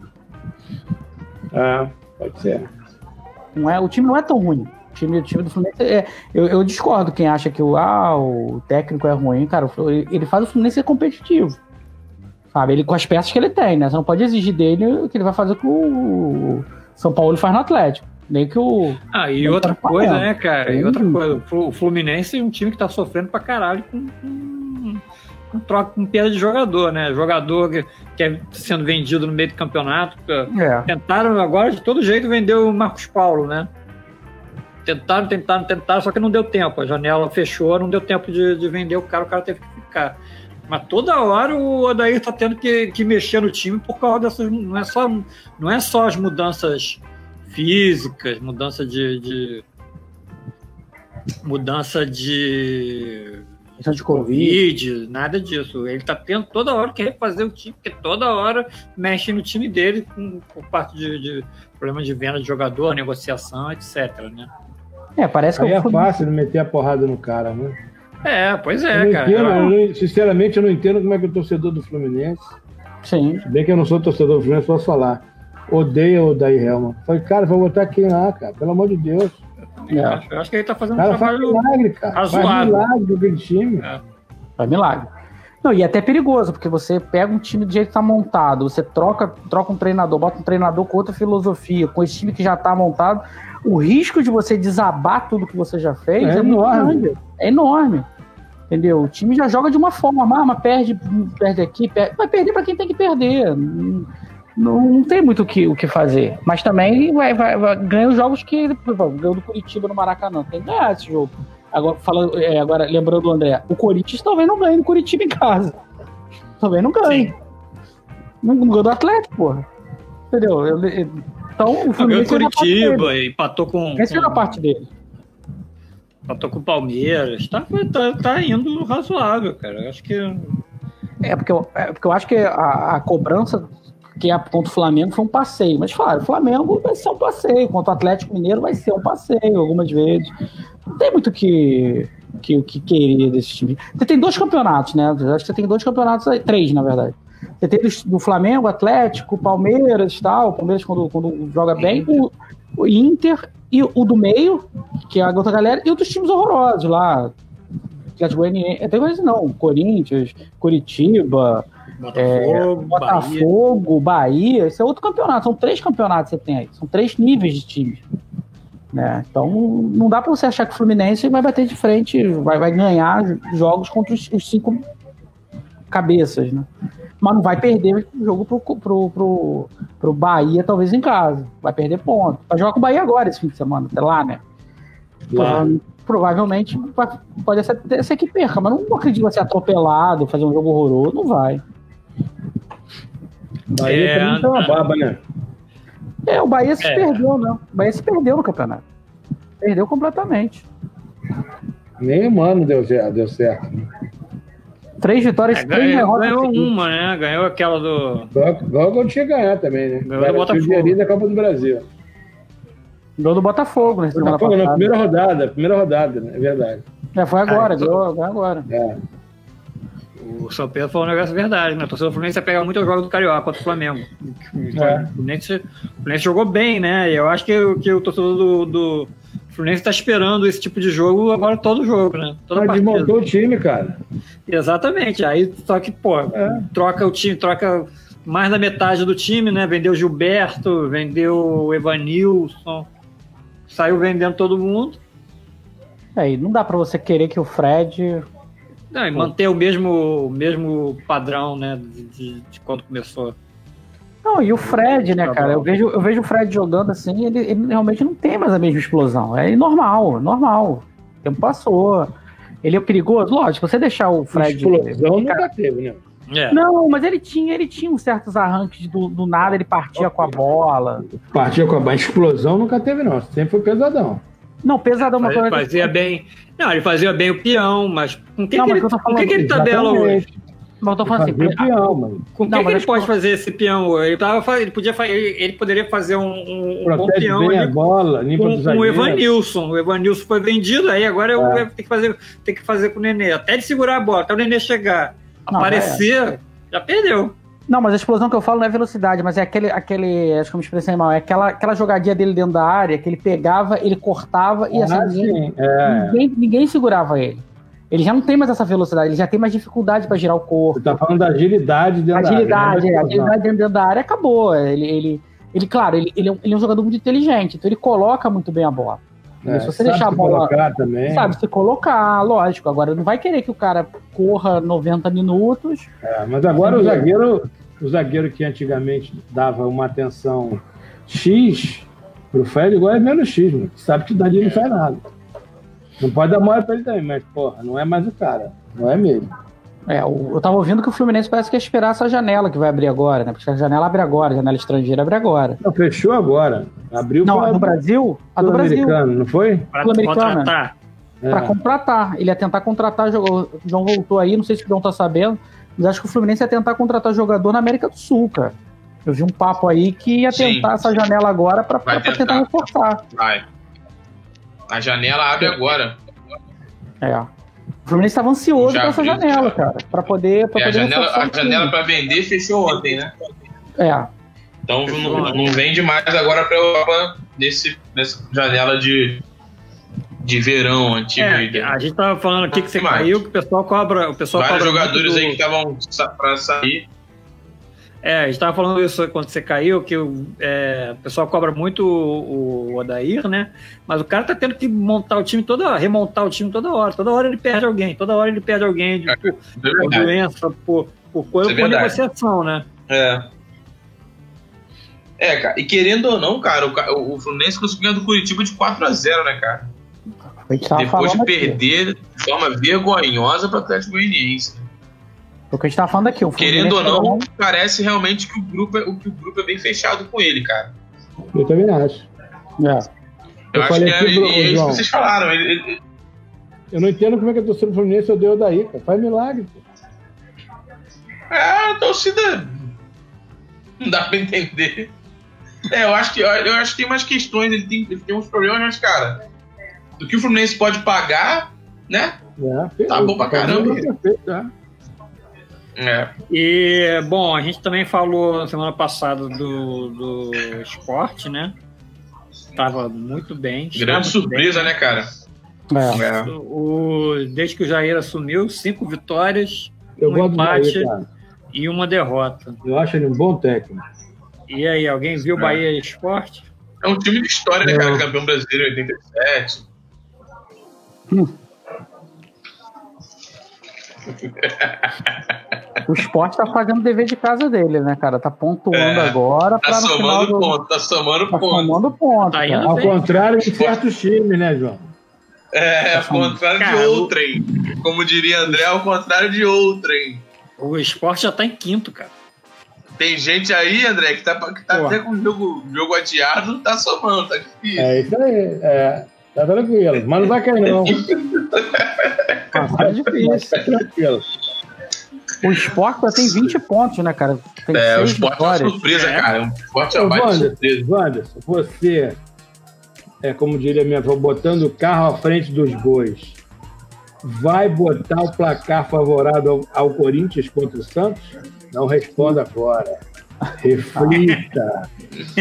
Pode ser. O time não é tão ruim. O time do Fluminense eu discordo quem acha que o técnico é ruim, cara. Ele faz o Fluminense ser competitivo. Sabe? Ele com as peças que ele tem, né? Você não pode exigir dele que ele vai fazer o que o São Paulo faz no Atlético. Nem que o... e outra coisa, né, cara? E outra coisa, o Fluminense é um time que tá sofrendo pra caralho com troca, com perda de jogador, né? Jogador que é sendo vendido no meio do campeonato. Tentaram agora de todo jeito vender o Marcos Paulo, né? Tentaram, só que não deu tempo. A janela fechou, não deu tempo de vender o cara teve que ficar. Mas toda hora o Odair tá tendo que mexer no time por causa dessas. Não é só as mudanças físicas, mudança de Covid, nada disso. Ele tá tendo toda hora que refazer o time, porque toda hora mexe no time dele por parte de problema de venda de jogador, negociação, etc, né? Parece que aí é fácil de meter a porrada no cara, né? Pois é, cara. Sinceramente, eu não entendo como é que o torcedor do Fluminense... Sim. Se bem que eu não sou torcedor do Fluminense, posso falar. Odeia o Odair Hellmann. Falei, cara, vou botar quem lá, cara? Pelo amor de Deus. Eu acho que ele tá fazendo um trabalho milagre, cara. razoável. Faz milagre do aquele time. Faz milagre. Não, e é até perigoso, porque você pega um time do jeito que tá montado, você troca um treinador, bota um treinador com outra filosofia, com esse time que já tá montado, o risco de você desabar tudo que você já fez é enorme. Muito grande. É enorme. Entendeu? O time já joga de uma forma, mas perde aqui, vai perder para quem tem que perder. Não tem muito o que fazer. Mas também vai ganhar os jogos que ele ganhou do Curitiba no Maracanã. Tem que ganhar esse jogo. Agora, lembrando do André, o Corinthians talvez não ganhe no Curitiba em casa. Talvez não ganhe. Não ganhou do Atlético, porra. Entendeu? Então, o Fluminense ganhou Curitiba e empatou com... Essa é a parte dele. Empatou com o Palmeiras. Tá indo razoável, cara. Eu acho que... Porque eu acho que a cobrança que é contra o Flamengo foi um passeio. Mas, claro, o Flamengo vai ser um passeio. Contra o Atlético Mineiro vai ser um passeio algumas vezes. Não tem muito o que querer desse time. Você tem 2 campeonatos, né? Acho que você tem 2 campeonatos aí, 3, na verdade. Você tem do Flamengo, Atlético, Palmeiras e tal. O Palmeiras, quando joga bem, o Inter e o do meio, que é a outra galera, e outros times horrorosos lá. Atlético Goianiense, até mais não, Corinthians, Curitiba, Botafogo, Bahia. Esse é outro campeonato. São 3 campeonatos que você tem aí. São 3 níveis de times. Né? Então não dá pra você achar que o Fluminense vai bater de frente, vai ganhar jogos contra os 5 cabeças, né? Mas não vai perder o jogo pro Bahia, talvez em casa. Vai perder ponto. Vai jogar com o Bahia agora esse fim de semana, até lá, né? Provavelmente pode ser que perca, mas não acredito que vai ser atropelado, fazer um jogo horroroso, não vai. Bahia também tá uma baba, né? O Bahia se perdeu, né? O Bahia se perdeu no campeonato. Perdeu completamente. Nem um ano deu certo. 3 vitórias, 3 derrotas. Ganhou uma, né? Ganhou aquela do... Igual quando tinha que ganhar também, né? Ganhou do Botafogo. Da Copa do Brasil. Ganhou do Botafogo, né? Na primeira rodada, né? É verdade. Foi agora, ganhou agora. O São Pedro falou um negócio verdade, né? O torcedor do Fluminense vai pegar muito o jogo do Carioca contra o Flamengo. O Fluminense jogou bem, né? E eu acho que o torcedor do Fluminense está esperando esse tipo de jogo agora todo jogo, né? Desmontou o time, cara. Exatamente. Aí só que, troca o time, troca mais da metade do time, né? Vendeu o Gilberto, vendeu o Evanilson, saiu vendendo todo mundo. E não dá para você querer que o Fred... e manter o mesmo padrão, né, de quando começou. Não, e o Fred, né, cara? Eu vejo o Fred jogando assim, ele realmente não tem mais a mesma explosão. É normal. O tempo passou. Ele é perigoso? Lógico, você deixar o Fred... Explosão nunca teve, né? Não, mas ele tinha uns certos arranques do nada, ele partia com a bola. Partia com a bola. Explosão nunca teve, não. Sempre foi pesadão. Não, pesadão, uma coisa. Fazia bem. Não, ele fazia bem o peão, mas com que ele tabela hoje? Mas eu tô falando assim, peão, mano. Com que ele pode fazer esse peão? Ele poderia fazer um bom peão ali, a bola, com o Evanilson. O Evanilson foi vendido, aí agora eu tenho que fazer com o Nenê. Até ele segurar a bola, até o Nenê chegar, aparecer, já perdeu. Não, mas a explosão que eu falo não é velocidade, mas é aquele acho que eu me expressei mal, é aquela jogadinha dele dentro da área, que ele pegava, ele cortava e assim, ninguém segurava ele. Ele já não tem mais essa velocidade, ele já tem mais dificuldade para girar o corpo. Você tá falando da agilidade dentro da área. Agilidade dentro da área acabou. Ele é um jogador muito inteligente, então ele coloca muito bem a bola. Se você deixar a bola... também. Sabe se colocar, lógico. Agora não vai querer que o cara corra 90 minutos. Mas agora o zagueiro que antigamente dava uma atenção X pro Fred, agora é menos X, mano. Sabe que o Dali não faz nada. Não pode dar mole pra ele também, mas, porra, não é mais o cara. Não é mesmo. Eu tava ouvindo que o Fluminense parece que ia esperar essa janela que vai abrir agora, né? Porque a janela abre agora, a janela estrangeira abre agora. Não, fechou agora. Abriu Não, a do Brasil? A do Brasil. Não foi? Para Sul-Americana. contratar. Pra contratar. Ele ia tentar contratar, o João voltou aí, não sei se o João tá sabendo, mas acho que o Fluminense ia tentar contratar jogador na América do Sul, cara. Eu vi um papo aí que ia tentar essa janela agora pra tentar reforçar. Vai. A janela abre agora. O Fluminense estava ansioso com essa janela, cara, para poder. A janela para vender fechou ontem, né? Então não vende mais agora para a Europa nessa janela de verão antiga. A gente tava falando aqui que você caiu, que o pessoal cobra. Vários jogadores aí que estavam para sair. A gente tava falando isso quando você caiu, que o pessoal cobra muito o Odair, né? Mas o cara tá tendo que remontar o time toda hora. Toda hora ele perde alguém por doença, por coisa, por negociação, né? Cara, e querendo ou não, cara, o Fluminense conseguiu ganhar do Curitiba de 4-0, né, cara? Depois de perder de forma vergonhosa para o Atlético Goianiense. O que a gente tá falando aqui, querendo ou não, parece realmente que o grupo é bem fechado com ele, cara. Eu também acho. Eu acho que é isso que vocês falaram. Eu não entendo como é que a torcida do Fluminense odeia o Odair, cara. Faz milagre, pô. A torcida não dá pra entender. Eu acho que tem umas questões, ele tem uns problemas, mas, cara, do que o Fluminense pode pagar, né? Tá bom pra caramba. E, bom, a gente também falou semana passada do esporte, né? Tava muito bem. Grande surpresa, né, cara? Desde que o Jair assumiu, 5 vitórias, um empate Bahia, e uma derrota. Eu acho ele um bom técnico. E aí, alguém viu o Bahia e Esporte? É um time de história, né, cara? Campeão brasileiro em 87. O Sport tá fazendo o dever de casa dele, né, cara? Tá pontuando agora. Tá somando ponto. Tá indo ao bem, contrário de certos times, né, João? Ao contrário de outrem. Como diria André, ao contrário de outrem. O Sport já tá em 5º, cara. Tem gente aí, André, que tá até com o jogo adiado, tá somando, tá difícil. É isso aí, tá tranquilo. Mas não vai cair, não. Tá difícil. Tá tranquilo. O Sport já tem 20 pontos, né, cara? Tem o Sport é uma surpresa, cara. O Sport é uma baita surpresa. Wanderson, você, como diria minha avó, botando o carro à frente dos bois, vai botar o placar favorável ao Corinthians contra o Santos? Não responda agora. Reflita.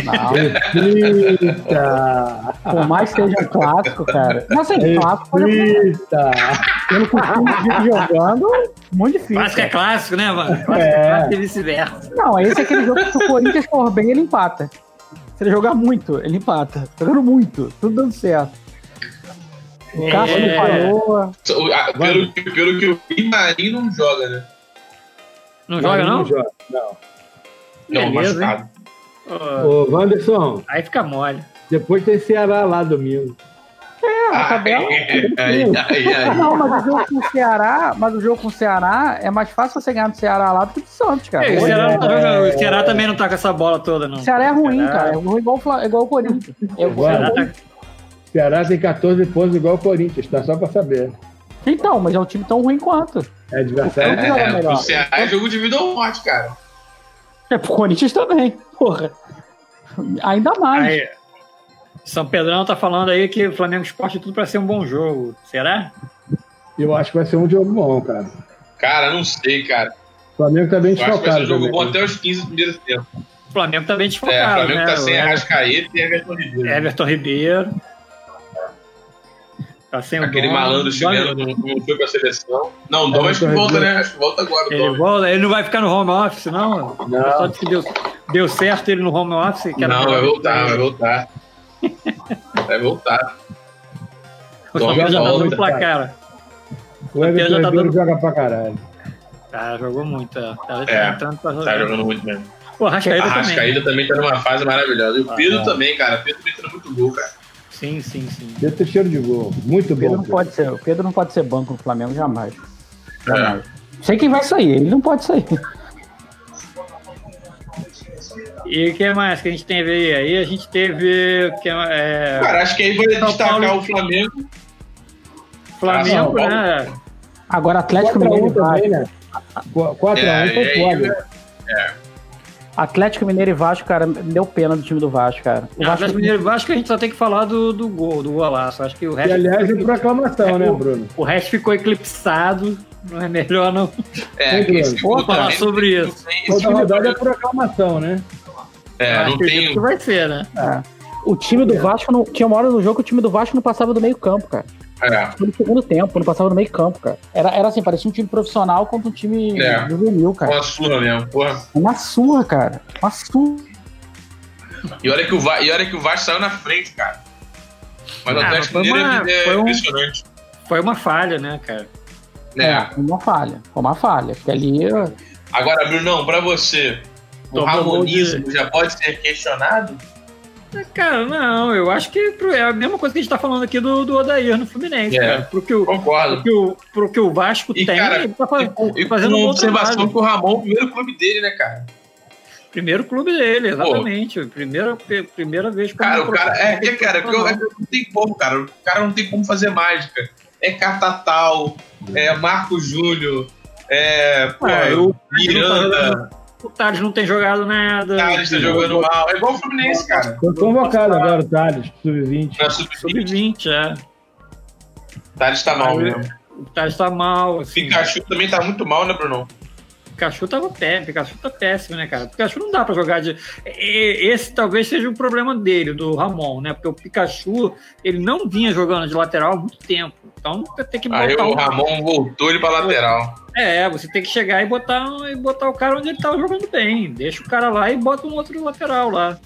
Reflita. Por mais que seja clássico, cara. Mas assim, clássico Reflita. pelo costume de ir jogando, muito difícil. Clássico é clássico, né, mano? Clássico é clássico e vice-versa. Não, esse é aquele jogo que se o Corinthians for bem, ele empata. Se ele jogar muito, ele empata. Jogando muito, tudo dando certo. O Cássio não falou. Pelo que o Marinho não joga, né? Não joga, não? Não joga, não. Não, Beleza, machucado. Ô, Wanderson, Aí fica mole. depois tem Ceará lá domingo. A tabela. Não, mas o jogo com o Ceará é mais fácil você ganhar do Ceará lá do que do Santos, cara. O Ceará não tá jogando, o Ceará também não tá com essa bola toda, não. O Ceará é ruim, cara. É ruim igual o Corinthians. O Ceará tem 14 pontos igual o Corinthians, tá? Só pra saber. Então, mas é um time tão ruim quanto. É adversário. O Ceará é jogo de vida ou morte, cara. Pro Corinthians também, porra. Ainda mais. Aí, São Pedrão tá falando aí que o Flamengo Esporte tudo pra ser um bom jogo. Será? Eu acho que vai ser um jogo bom, cara. Cara, não sei, cara. O Flamengo tá bem Eu acho que vai ser um desfalcado. jogo bom também. até os 15 primeiros tempos. O Flamengo tá bem O desfocado, Flamengo né? tá sem O Arrascaeta e Everton Ribeiro. Everton Ribeiro. Tá sem Aquele o Dom. malandro chileno não foi pra seleção. Não, o Dom acho que volta, né? Acho que volta agora. Ele não vai ficar no home office, não? O pessoal disse que deu certo ele no home office. Que Não, vai voltar. Vai voltar. O Flamengo já tá dando placar. O Everton já tá Ribeiro dando- joga pra caralho. Tá, jogou muito. Tá É, entrando pra Tá jogar. jogando muito mesmo. Pô, Arrascaeta A também. Arrascaeta também tá numa fase maravilhosa. E o Pedro também, cara. O Pedro metendo muito gol, cara. Sim. Deve ter cheiro de gol. Muito O Pedro bom. não pode ser banco no Flamengo jamais. Jamais. Sei quem vai sair, ele não pode sair. E o que mais que a gente teve aí? Aí a gente teve. Cara, acho que aí vai destacar o Flamengo. Flamengo, né? Agora Atlético Mineiro e Vasco. Né? 4x1 foi foda. Atlético Mineiro e Vasco, cara, deu pena do time do Vasco, cara. O Atlético Mineiro e Vasco a gente só tem que falar do golaço. Acho que o resto. E aliás, é proclamação, né, Bruno? O resto ficou eclipsado. Não é melhor, não. Vou falar sobre isso. Toda rodada é proclamação, né? Não tem. Que vai ser, né? O time do Vasco, tinha uma hora no jogo que o time do Vasco não passava do meio campo, cara. No segundo tempo, não passava no meio campo, cara. Era assim, parecia um time profissional contra um time juvenil, cara. Uma surra mesmo, porra. Uma surra, cara. Uma surra. E olha que o Vasco saiu na frente, cara. Mas o Atlético Mineiro é impressionante. Foi uma falha, né, cara? Foi uma falha. Porque ali... Agora, Brunão, pra você, o ramonismo já pode ser questionado? Cara, não, eu acho que é a mesma coisa que a gente tá falando aqui do Odair no Fluminense, cara. Concordo. Pro que o Vasco tem, cara, ele tá fazendo uma observação que o Ramon é o primeiro clube dele, né, cara? Primeiro clube dele, exatamente. Primeira vez que cara, o cara não tem como, cara. O cara não tem como fazer mágica. É Catatal, é Marco Júnior, o Miranda. O Thales não tem jogado nada. O Thales tá jogando mal. É igual o Fluminense, cara. Foi convocado agora o Thales, sub-20. Sub-20, O Thales tá mal mesmo. O Thales tá mal. Assim. Pikachu também tá muito mal, né, Bruno? Pikachu tá péssimo, né, cara? O Pikachu não dá pra jogar de... Esse talvez seja o problema dele, do Ramon, né? Porque o Pikachu, ele não vinha jogando de lateral há muito tempo. Então tem que botar... Aí o Ramon voltou ele pra lateral. Você tem que chegar e botar o cara onde ele tava jogando bem. Deixa o cara lá e bota um outro lateral lá.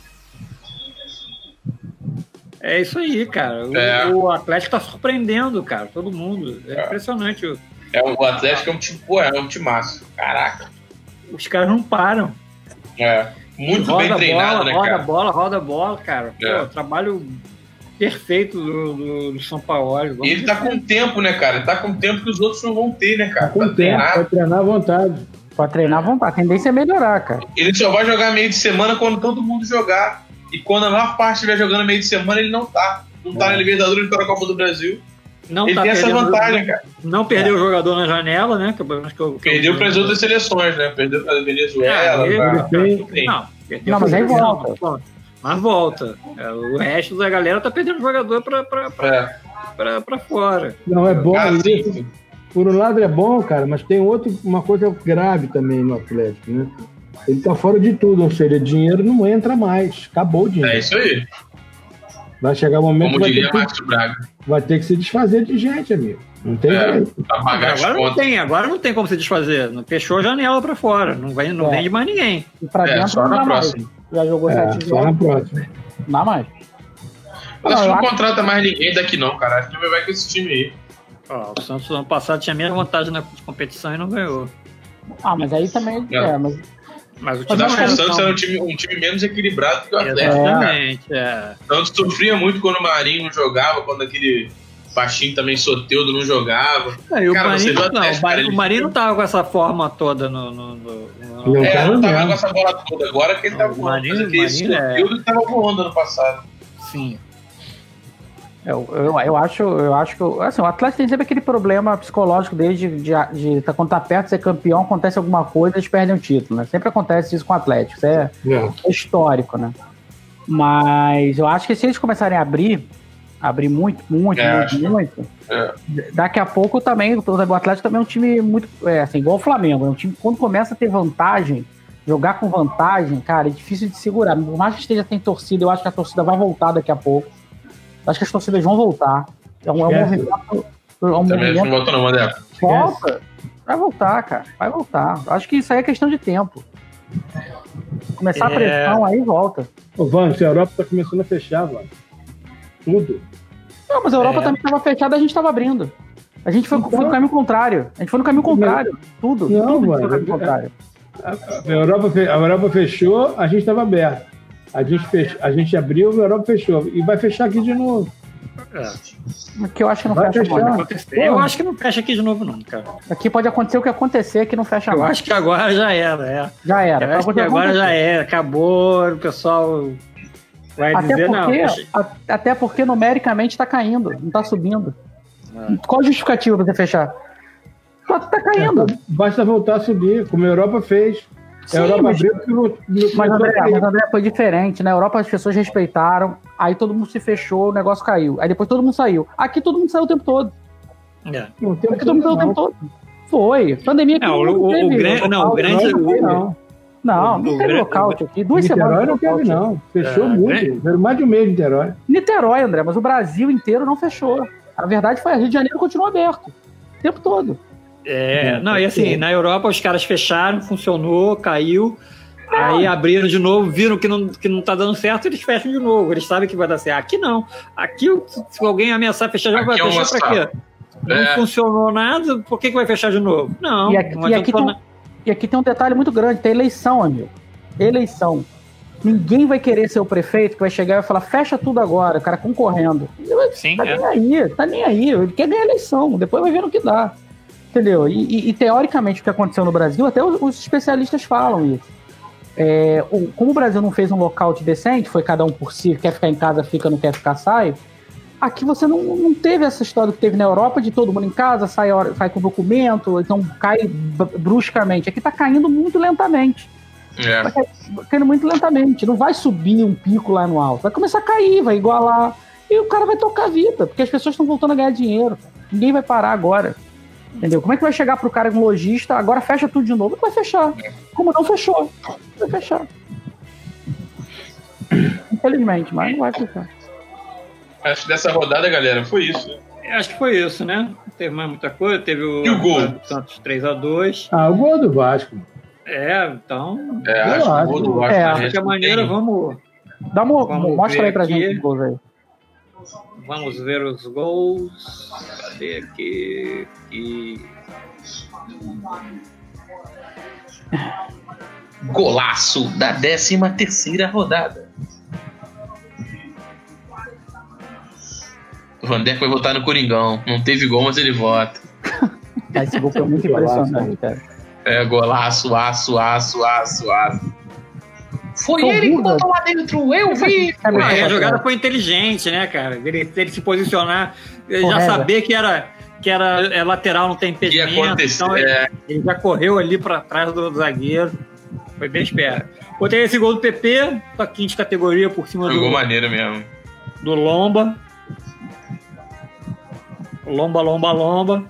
É isso aí, cara. O Atlético tá surpreendendo, cara, todo mundo. É impressionante. O Atlético é um timaço. Caraca. Os caras não param. Muito bem treinado, né, cara? Roda a bola, cara. Pô, trabalho perfeito do São Paulo. E ele tá com tempo, né, cara? Ele tá com tempo que os outros não vão ter, né, cara? Com tempo, pra treinar à vontade. Pra treinar à vontade. A tendência é melhorar, cara. Ele só vai jogar meio de semana quando todo mundo jogar. E quando a maior parte estiver jogando meio de semana, ele não tá. Não tá na Libertadores, ele tá na Copa do Brasil. Ele tem essa vantagem, cara. Não perdeu o jogador na janela, né? Perdeu para as outras seleções, né? Perdeu para a Venezuela. Não, mas aí volta. Mas volta. O resto da galera tá perdendo jogador pra fora. Não, é bom isso. Por um lado é bom, cara, mas tem uma coisa grave também no Atlético, né? Ele tá fora de tudo, ou seja, dinheiro não entra mais. Acabou o dinheiro. É isso aí. Vai chegar o momento como diria Márcio Braga. Vai ter que se desfazer de gente, amigo. Não tem jeito. Agora não tem como se desfazer. Fechou a janela pra fora. Não vende mais ninguém. E pra dentro só na próxima. Já jogou 7 jogos. Só na próxima. Não dá mais. Acho que não contrata mais ninguém daqui não, cara. Acho que vai com esse time aí. O Santos no ano passado tinha menos vantagem na competição e não ganhou. Mas aí também... Mas o time acho que o Santos era um time menos equilibrado que o Atlético. Exatamente, O Santos sofria muito quando o Marinho não jogava, quando aquele baixinho também Soteldo não jogava. O Marinho não tava com essa forma toda não tava com essa bola toda. Agora que ele tava voando. Aquele Soteldo tava voando ano passado. Sim. Eu acho que assim, o Atlético tem sempre aquele problema psicológico desde quando tá perto de ser campeão, acontece alguma coisa, eles perdem o título, né? Sempre acontece isso com o Atlético, isso é histórico, né? Mas eu acho que se eles começarem a abrir muito, daqui a pouco também, o Atlético também é um time muito, assim, igual o Flamengo, é um time que quando começa a ter vantagem, jogar com vantagem, cara, é difícil de segurar. Por mais que esteja sem torcida, eu acho que a torcida vai voltar daqui a pouco. Acho que as torcidas vão voltar. É um movimento. Também não volta não, Madeira. Volta. Vai voltar, cara. Vai voltar. Acho que isso aí é questão de tempo. Começar a pressão, aí volta. Ô, Vance, a Europa tá começando a fechar, mano. Tudo. Não, mas a Europa também estava fechada, a gente estava abrindo. A gente foi no caminho contrário. Tudo. Não, tudo mano. foi no caminho contrário. A Europa fechou, a gente estava aberto. A gente abriu, a Europa fechou. E vai fechar aqui de novo. Que eu acho que não Vai fecha fechar. mais. Eu acho que não fecha aqui de novo, não, cara. Aqui pode acontecer o que acontecer, que não fecha Eu mais. acho que agora já era, Já era. Eu acho que agora já era. Acabou, o pessoal vai dizer, Até porque numericamente tá caindo, não tá subindo. Qual a justificativa pra você fechar? Tá caindo. Basta voltar a subir, como a Europa fez. Sim, a Europa mas- abriu Mas André, foi diferente. Na Europa as pessoas respeitaram, aí todo mundo se fechou, o negócio caiu. Aí depois todo mundo saiu. Aqui todo mundo saiu o tempo todo. Não tem Aqui todo mundo saiu o tempo todo. Foi. Pandemia que Não teve lockout aqui. 2 semanas. Niterói não teve, não. Fechou muito. Foi mais de um mês de Niterói. Niterói, André, mas o Brasil inteiro não fechou. A verdade foi, Rio de Janeiro continuou aberto. O tempo todo. E assim, na Europa os caras fecharam, funcionou, caiu, aí abriram de novo, viram que não tá dando certo, eles fecham de novo, eles sabem que vai dar certo. Aqui não. Aqui, se alguém ameaçar fechar, já vai fechar pra quê? Não funcionou nada, por que vai fechar de novo? Não. E aqui tem um detalhe muito grande, tem eleição, amigo. Eleição. Ninguém vai querer ser o prefeito que vai chegar e vai falar, fecha tudo agora, o cara concorrendo. Sim, tá nem aí, ele quer ganhar a eleição, depois vai ver no que dá. Entendeu? E teoricamente o que aconteceu no Brasil, até os especialistas falam isso. Como o Brasil não fez um lockout decente, foi cada um por si, quer ficar em casa, fica, não quer ficar, sai. Aqui você não teve essa história que teve na Europa de todo mundo em casa, sai com documento, então cai bruscamente. Aqui tá caindo muito lentamente. Tá caindo muito lentamente. Não vai subir um pico lá no alto. Vai começar a cair, vai igualar. E o cara vai tocar a vida, porque as pessoas estão voltando a ganhar dinheiro. Ninguém vai parar agora. Entendeu? Como é que vai chegar pro cara um lojista, agora fecha tudo de novo? Não vai fechar. Como não fechou? Vai fechar. Infelizmente, mas não vai fechar. Acho que dessa rodada, galera, foi isso. Acho que foi isso, né? Não teve mais muita coisa. Teve E o gol? Santos 3-2. O gol do Vasco. Então. Acho que o gol do Vasco. De qualquer maneira, vamos Mostra aí pra aqui. gente os gols aí. Vamos ver os gols. Cadê aqui? Golaço da 13ª rodada. O Vandeco vai votar no Coringão. Não teve gol, mas ele vota. Esse gol foi muito impressionante, cara. Golaço, aço. Foi ele que botou lá dentro, eu vi! A jogada foi inteligente, né, cara? Ele se posicionar, ele já sabia que era lateral, não tem impedimento. Então ele já correu ali pra trás do zagueiro. Foi bem esperto. Botei esse gol do PP, toquinho de categoria por cima Jogou maneiro mesmo. Do Lomba. Lomba.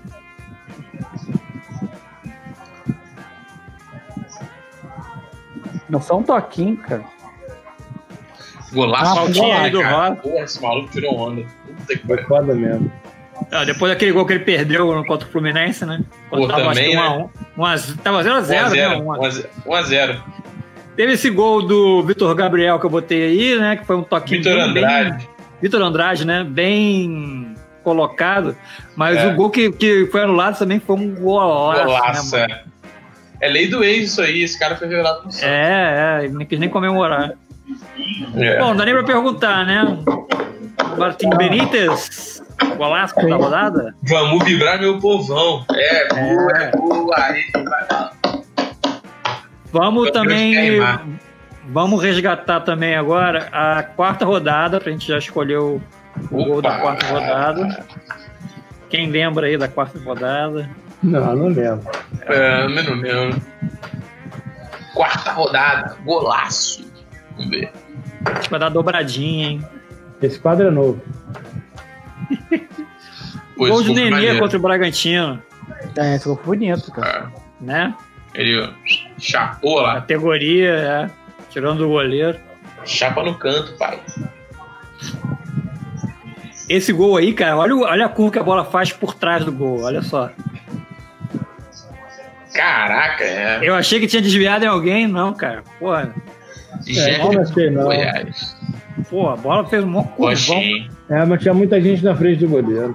Não foi um toquinho, cara. Golaço faltinha aí do cara. Porra, esse maluco tirou onda. Puta que pariu. Foda mesmo. Depois daquele gol que ele perdeu contra o Fluminense, né? Tava também, né? Tava 0x0, né? 1x0. Teve esse gol do Vitor Gabriel que eu botei aí, né? Que foi um toquinho Vitor Andrade, né? Bem colocado. Mas o gol que foi anulado também foi um golaço. Né, é lei do ex isso aí. Esse cara foi revelado no Santos. Ele não quis nem comemorar. Bom, não dá nem pra perguntar, né? Martim Benítez, golaço da rodada. Vamos vibrar, meu povão. Vamos também. Vamos resgatar também agora a 4ª rodada, pra gente já escolher o gol da 4ª rodada. Quem lembra aí da 4ª rodada? Não lembro. Não lembro. 4ª rodada, golaço. Vamos ver. Acho que vai dar dobradinha, hein? Esse quadro é novo. Gol de Nenê contra o Bragantino. Esse gol foi bonito, cara. Né? Ele chapou lá. Categoria, tirando o goleiro. Chapa no canto, pai. Esse gol aí, cara, olha a curva que a bola faz por trás do gol, olha só. Caraca, Eu achei que tinha desviado em alguém, não, cara. Porra. Goiás. Pô, a bola fez um monte de curvão. Mas tinha muita gente na frente do goleiro.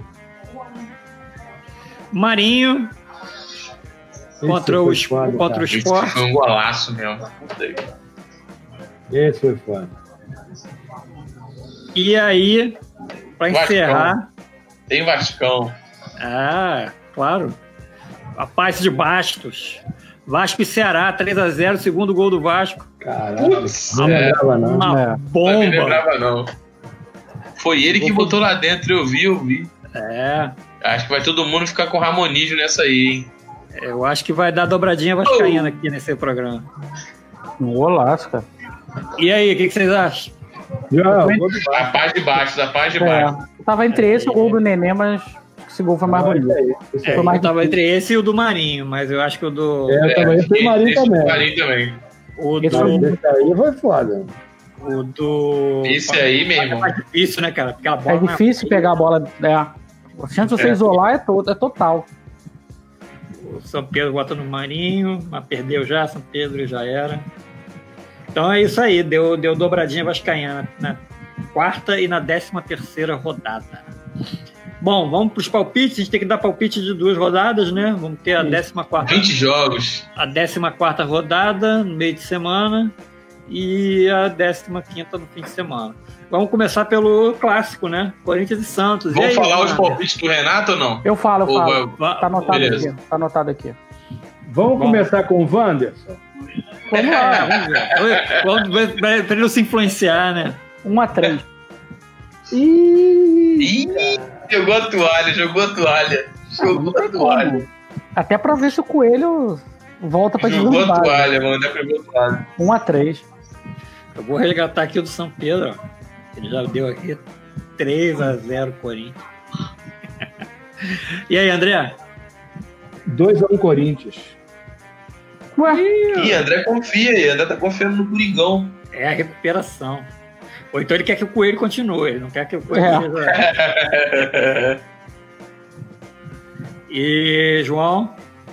Marinho contra o Sport. Foi um golaço mesmo. Esse foi foda. E aí, Para encerrar. Tem Vascão. Ah, claro. A paz de Bastos. Vasco e Ceará, 3-0, segundo gol do Vasco. Caralho, Putz, não lembrava, não. Uma É. Não bomba. lembrava, não. Foi ele que botou lá dentro, eu vi. É, Acho que vai todo mundo ficar com Ramonísio nessa aí, hein? eu acho que vai dar dobradinha vascaína aqui nesse programa. Um golaço, cara. E aí, o que vocês acham? Já, gol do A paz de baixo. É, tava entre esse e o gol do Nenê, mas esse gol foi mais bonito. Esse É, foi mais eu tava entre esse e o do Marinho, mas eu acho que o do. É, também foi o Marinho também. Marinho também. O Esse do. Esse aí foi foda. O do. Esse aí, meu É irmão. mais difícil, né, cara? Porque a bola É difícil pegar a bola. É. A chance de você isolar é total. O São Pedro bota no Marinho, mas perdeu já, São Pedro já era. Então é isso aí, deu dobradinha vascaína na 4ª e na 13ª rodada. Bom, vamos para os palpites. A gente tem que dar palpite de 2 rodadas, né? Vamos ter a 14ª. 20 jogos. A 14ª rodada no meio de semana e a 15ª no fim de semana. Vamos começar pelo clássico, né? Corinthians e Santos. Vamos E aí, falar os Renato? palpites do Renato ou não? Eu falo. Va- Tá anotado beleza. aqui. Tá anotado aqui. Vamos começar com o Wanderson? Vamos lá, vamos ver. Pra ele não se influenciar, né? 1-3. Ih, jogou a toalha. Jogou a toalha. Até pra ver se o Coelho volta pra Jogou a desvantagem. toalha, mano. Até pegou a toalha. 1-3. Eu vou resgatar aqui o do São Pedro, ó. Ele já deu aqui 3-0 Corinthians. E aí, André? 2-1 Corinthians. Ué, Ih, André confia aí. André tá confiando no Coringão. É a recuperação. Ou então ele quer que o Coelho continue, ele não quer que o Coelho É. seja... E, João?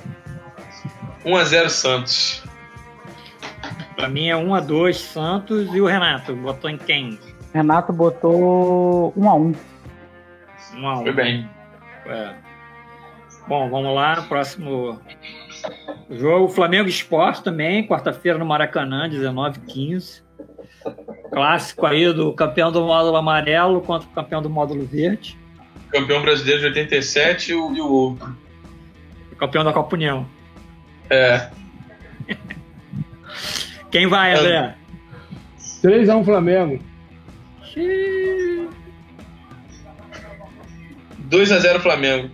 1-0 Santos. Pra mim é 1-2 Santos. E o Renato? Botou em quem? Renato botou 1-1. 1-1. Foi bem. É. Bom, vamos lá. Próximo jogo. Flamengo Sport também. Quarta-feira no Maracanã, 19h15. Clássico aí do campeão do módulo amarelo contra o campeão do módulo verde. Campeão brasileiro de 87 e o outro. O campeão da Copa União. É. Quem vai, André? 3-1 Flamengo. 2-0 Flamengo.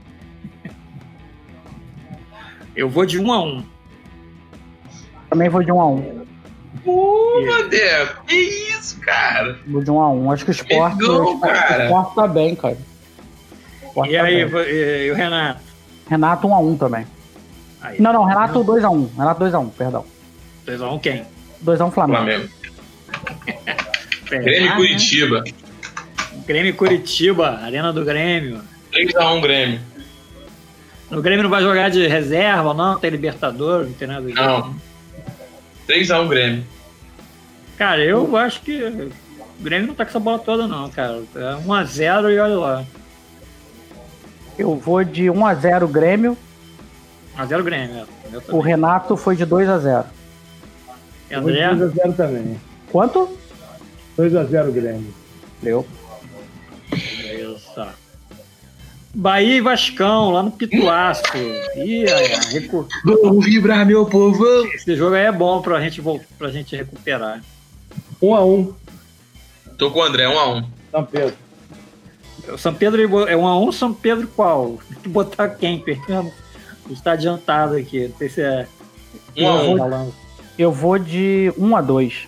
Eu vou de 1-1. Também vou de 1-1. Pô, Madeco, que isso, cara? Vou de 1-1. Acho que o Sport, Megão, cara. o Sport tá bem, cara. O Sport E tá aí, bem. e o Renato? Renato 1-1 também. Aí. Não, Renato 2-1. Renato 2-1, perdão. 2-1 quem? 2-1 Flamengo. Flamengo. Grêmio Grêmio e Curitiba. Grêmio e Curitiba, Arena do Grêmio. 3-1 Grêmio. O Grêmio não vai jogar de reserva, não? Tem Libertadores, não tem nada a ver. Não. 3-1 Grêmio. Cara, eu acho que o Grêmio não tá com essa bola toda, não, cara. É 1-0 e olha lá. Eu vou de 1-0 Grêmio. 1-0 Grêmio. Eu O também. Renato foi de 2-0. E André? 2-0 também. Quanto? 2-0 Grêmio. Deu. Isso. Bahia e Vascão, lá no Pituaço. Ih, Vamos vibrar, meu povão. esse jogo aí é bom pra gente recuperar. 1-1 Tô com o André, 1-1. São Pedro. O São Pedro é 1-1, São Pedro qual? Tem que botar quem? Está adiantado aqui. Não sei se é. 1-1. Falando. Eu vou de 1-2.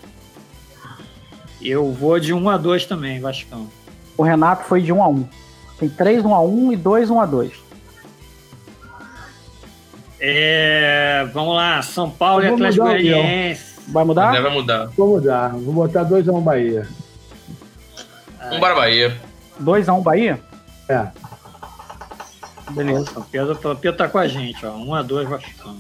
Eu vou de 1-2 também, Vascão. O Renato foi de 1-1. Tem 3 1-1 e 2 1-2. Vamos lá, São Paulo e Vou Atlético mudar o Goianiense. Vai André mudar? vai mudar. Vou mudar. Vou botar 2-1 Bahia. 1 para Bahia. 2-1 Bahia? É. Beleza. São Pedro tá com a gente, ó. 1-2 Vascão.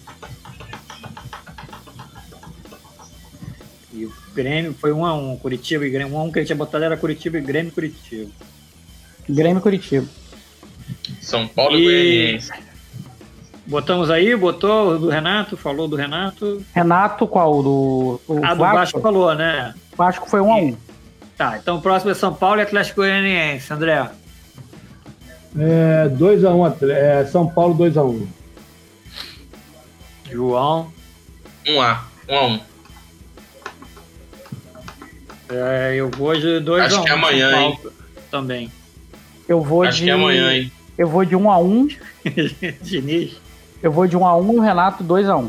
E o Grêmio foi 1-1. Curitiba e Grêmio. 1-1 que ele tinha botado era Curitiba e Grêmio e Curitiba. Grêmio e Curitiba. São Paulo e E- Goianiense. Botamos aí, botou o do Renato, falou do Renato. Renato, qual? Do Do Vasco falou, né? Vasco foi 1-1. Tá, então o próximo é São Paulo e Atlético Goianiense, André. 2x1, São Paulo 2x1. João. 1x1. Eu vou de 2x1. Acho que é amanhã, hein? Também. Acho que é amanhã, hein? Eu vou de 1x1. Diniz. Eu vou de 1x1 e o Renato 2x1.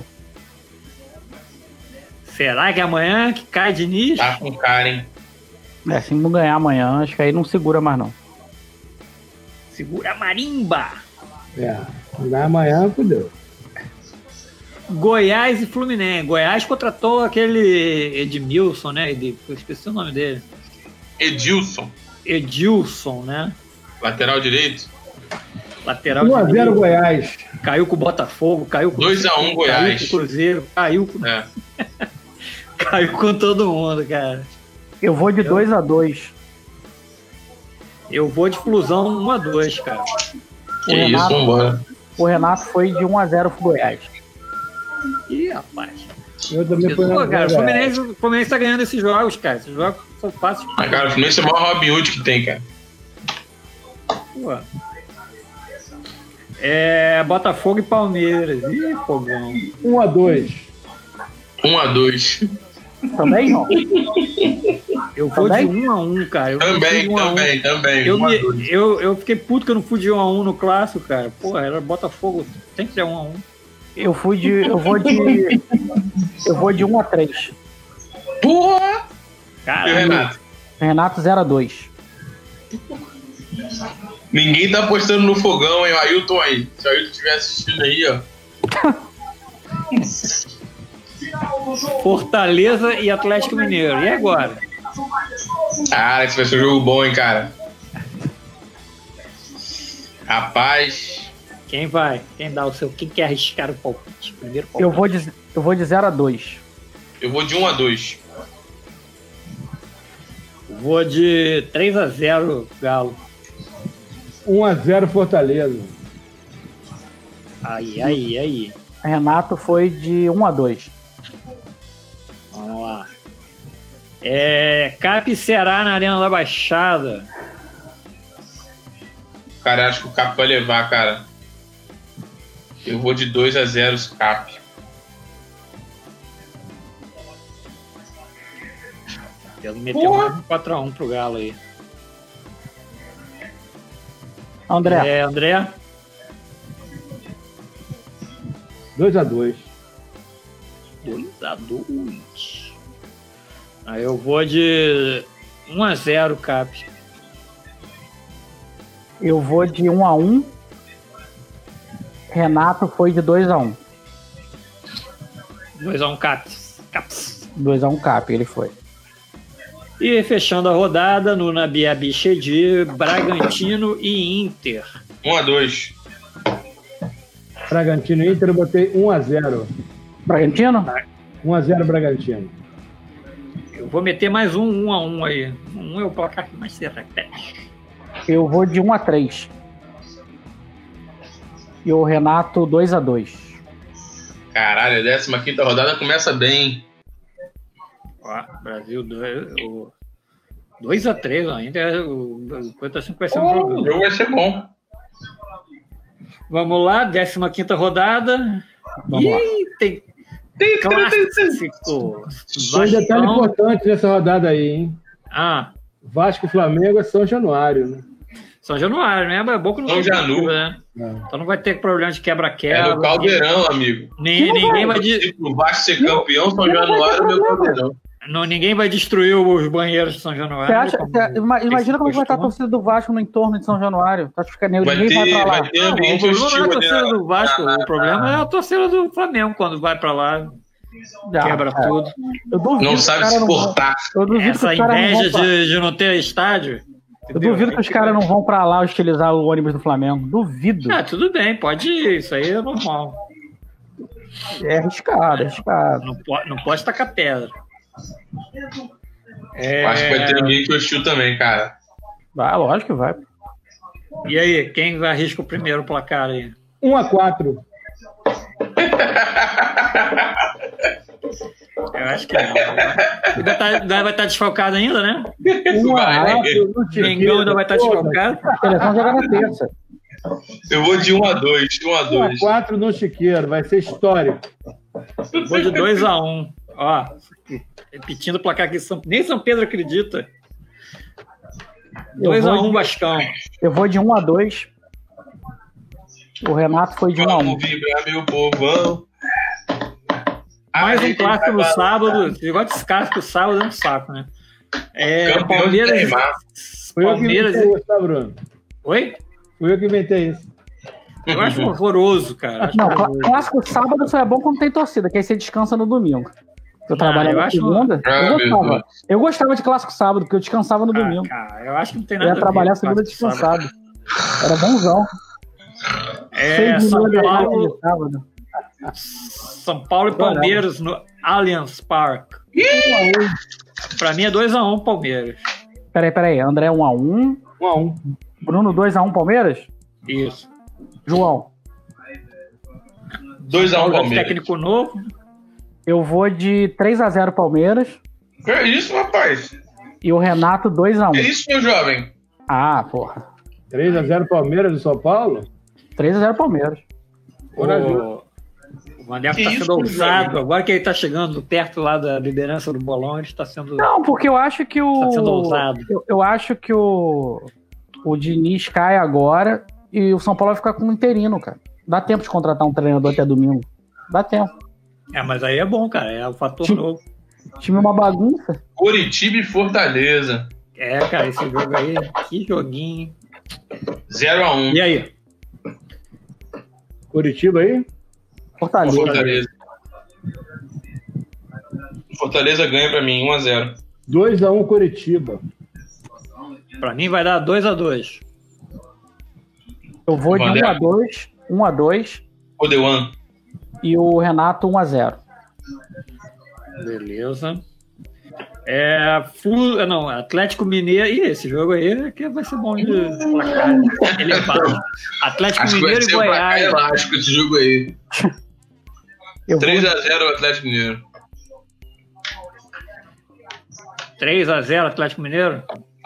Será que é amanhã que cai Diniz? Tá com cara, hein? Se não ganhar amanhã, acho que aí não segura mais, não. Segura a marimba. Não dá amanhã, fudeu. Goiás e Fluminense. Goiás contratou aquele Edmilson, né? Eu esqueci o nome dele. Edilson, né? Lateral direito. Lateral 1x0 Goiás. Caiu com o Botafogo, caiu com 2x1 Goiás. Caiu com o Cruzeiro, caiu com... caiu com todo mundo, cara. Eu vou de 2x2. Eu vou de Flusão 1x2, cara. Que isso, vambora. O Renato foi de 1x0 pro Goiás. Ih, rapaz. Eu também fui na cara, o Fluminense tá ganhando esses jogos, cara. Esses jogos são fáceis. Cara, o Fluminense é o maior Robin Hood que tem, cara. Pô. Botafogo e Palmeiras. Ih, fogão. 1x2. 1x2. Também, não? Eu vou de 1x1, cara. Também. Eu fiquei puto que eu não fui de 1x1 no clássico, cara. Pô, era Botafogo, tem que ser 1x1. Eu vou de 1x3. Porra! Caralho. E o Renato? Renato 0x2. Ninguém tá apostando no fogão, hein? O Ailton aí. Se o Ailton estiver assistindo aí, ó. Fortaleza e Atlético Mineiro. E agora? Cara, esse vai ser um jogo bom, hein, cara? Rapaz. Quem vai? Quem dá o seu? Quem quer arriscar o palpite? Primeiro palpite. Eu vou de 0x2. Eu vou de 1x2. Vou de 3x0 Galo. 1x0 Fortaleza. Aí. Renato foi de 1x2. Vamos lá. Cap e Ceará na Arena da Baixada. Cara, acho que o Cap vai levar, cara. Eu vou de 2x0 Cap. Ele meteu mais um 4x1 pro Galo aí. André. André. 2x2. 2x2. Aí eu vou de 1x0 Cap. Eu vou de 1x1. Renato foi de 2x1. 2x1 Cap. 2x1 Cap, ele foi. E fechando a rodada no Nabi Abichedi, Bragantino e Inter. 1x2. Bragantino e Inter, eu botei 1x0. Bragantino? 1x0 Bragantino. Eu vou meter mais 1x1 aí. 1 é o placar que mais se repete. Eu vou de 1x3. E o Renato 2x2. Caralho, a 15ª rodada começa bem. Ó, Brasil 2x3 ainda. O quanto assim vai ser um jogo. O jogo vai ser bom. Vamos lá, 15ª rodada. Vamos lá. Tem clássico. Tem um detalhe importante nessa rodada aí, hein? Vasco e Flamengo é São Januário, né? São Januário, né? É bom que não São Janu. Né? Então não vai ter problema de quebra-quebra. É no Caldeirão, amigo. Ninguém vai o Vasco ser campeão, São Januário é meu Caldeirão. Ninguém vai destruir os banheiros de São Januário. Imagina como vai estar a torcida do Vasco no entorno de São Januário. Acho que fica ninguém vai pra lá. Vai ter ambiente o problema não é a hostil torcida do Vasco, o problema é a torcida do Flamengo quando vai pra lá. Quebra tudo. Não sabe se portar. Essa inveja de não ter estádio. Eu duvido que os caras não vão pra lá utilizar o ônibus do Flamengo. Duvido. Tudo bem, pode ir. Isso aí é normal. É arriscado. Não pode tacar pedra. Acho que vai ter ambiente hostil também, cara. Vai, lógico que vai. E aí, quem arrisca o primeiro placar aí? 1x4. Eu acho que não. Vai estar desfalcado ainda, né? Mengão ainda vai estar desfalcado. A seleção joga na terça. Eu vou de 1-2. 1-4 no Chiqueiro, vai ser histórico. Eu vou de 2-1. Ó, repetindo o placar aqui, nem São Pedro acredita. 2-1 Vascão. Eu vou de 1-2. O Renato foi de 1-1. Vamos vibrar, meu povão. Mais um clássico no sábado. Esse negócio desse clássico sábado é um saco, né? Palmeiras. Foi eu que inventei isso, tá, Bruno? Oi? Fui eu que inventei isso. Eu acho horroroso, cara. Clássico sábado só é bom quando tem torcida, que aí você descansa no domingo. Eu trabalhava na segunda. Eu gostava de clássico sábado, porque eu descansava no domingo. Cara, eu acho que não tem nada a ver. Eu ia trabalhar segunda descansado. Era bonzão. São Paulo e Palmeiras no Allianz Parque. Pra mim é 2-1 Palmeiras. Peraí. André 1-1. 1-1. Bruno 2-1 Palmeiras? Isso. João? 2-1 Palmeiras. Técnico novo. Eu vou de 3-0 Palmeiras. Que é isso, rapaz? E o Renato 2-1. Que isso, meu jovem? Ah, porra. 3-0 Palmeiras do São Paulo? 3-0 Palmeiras. O Maneco está sendo ousado. Agora que ele está chegando perto lá da liderança do bolão, ele está sendo... Não, porque eu acho que Está sendo ousado. Eu acho que o Diniz cai agora e o São Paulo vai ficar com um interino, cara. Dá tempo de contratar um treinador até domingo. Dá tempo. Mas aí é bom, cara. É o fator novo. Time é uma bagunça. Curitiba e Fortaleza. Cara, esse jogo aí, que joguinho. 0-1. E aí? Curitiba aí? Fortaleza. Fortaleza ganha pra mim, 1-0. 2-1 Curitiba. Pra mim vai dar 2-2. Eu vou de 1-2. O The One. E o Renato 1-0. Beleza. Atlético Mineiro. Ih, esse jogo aí que vai ser bom de placar. Elevado. Atlético Mineiro e Goiás. Elástico esse jogo aí. 3-0 Atlético Mineiro. 3-0 Atlético Mineiro?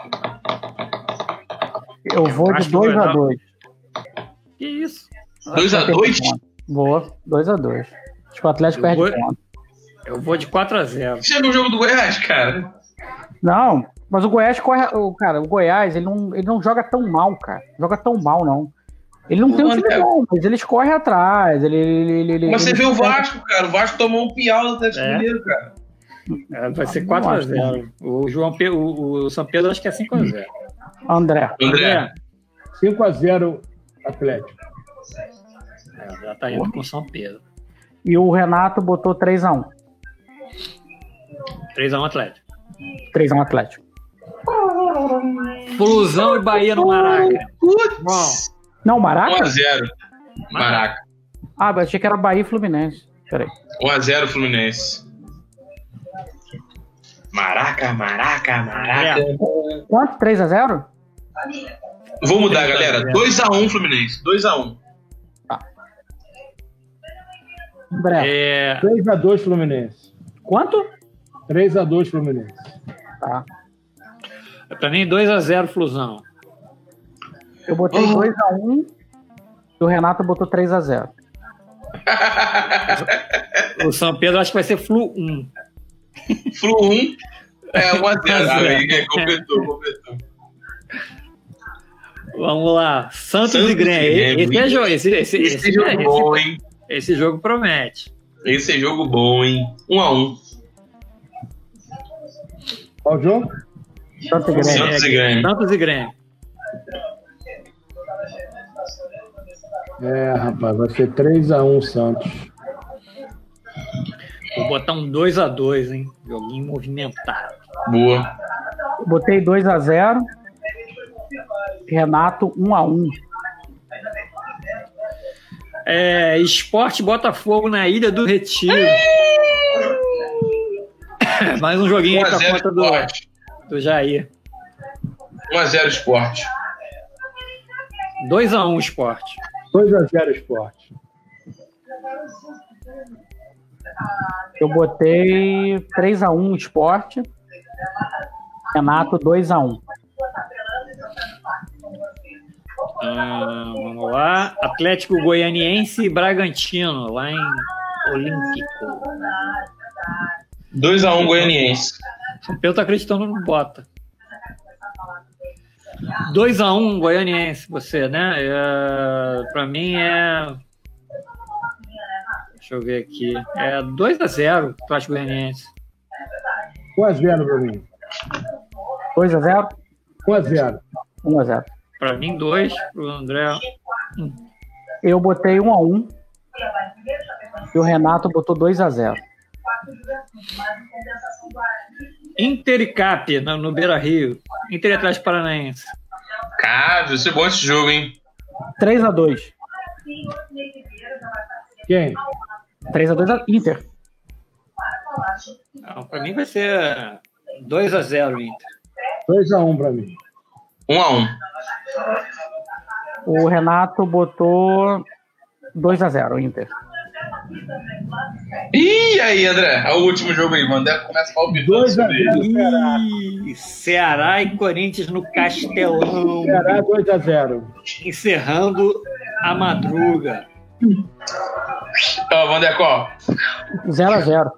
Eu vou de 2-2. Que isso? 2-2? Vou, 2-2. Acho que o Atlético perde ponto. Eu vou de 4-0. Você viu o jogo do Goiás, cara? Não, mas o Goiás corre. O Goiás, ele não joga tão mal, cara. Joga tão mal, não. Ele não tem um time bom, mas eles correm atrás. Mas você vê o Vasco, cara. O Vasco tomou um piau do Atlético Mineiro, cara. Vai ser 4-0. O São Pedro acho que é 5-0. André. 5-0 Atlético. Já tá indo com o São Pedro. E o Renato botou 3-1. 3-1 Atlético. 3-1 Atlético. Flusão e Bahia no Maraca. Putz! Não, Maraca? 1-0. Maraca. Ah, eu achei que era Bahia e Fluminense. Peraí. 1-0 Fluminense. Maraca. Quanto? 3-0? Vou mudar, galera. 2-1 Fluminense. 2-1. Tá. André. 3-2 Fluminense. Quanto? 3-2 Fluminense. Tá. Pra mim, 2-0 Flusão. Eu botei 2-1 e o Renato botou 3-0. O São Pedro acho que vai ser Flu 1. Flu 1 é 1-0. Completou. Vamos lá. Santos e Grêmio. Esse jogo é bom, hein? Esse jogo promete. Esse é jogo bom, hein? 1-1. Qual jogo? Santos e Grêmio. Rapaz, vai ser 3-1 Santos. Vou botar um 2-2, hein? Joguinho movimentado. Boa. Botei 2-0. Renato 1-1. Sport Botafogo na Ilha do Retiro. Mais um joguinho aí pra conta do Jair. 1-0 Sport. 2-1 Sport. 2-0 Sport. Eu botei 3-1 Sport. Renato 2-1. Vamos lá. Atlético Goianiense e Bragantino, lá em Olímpico. 2-1 Goianiense. São Pedro tá acreditando no Bota. 2-1 Goianiense, você, né? Pra mim é... Deixa eu ver aqui. É 2-0 Atlético Goianiense. 1-0 pra mim. 2-0? 1-0. 1-0. Pra mim, 2. Pro André. Eu botei 1-1. E o Renato botou 2-0. Inter e Cap no Beira-Rio. Inter e Atlético Paranaense. Cara, vai ser bom esse jogo, hein? 3-2. Quem? 3-2 Inter. Não, pra mim vai ser 2-0 Inter. 2-1 pra mim. 1-1. O Renato botou 2-0 Inter. E aí, André? É o último jogo aí, mano. Começa a falar o bitão sobre ele. Ih, Ceará e Corinthians no Castelão. Ceará 2-0. Encerrando a madruga. Ó, Vandecó. 0-0.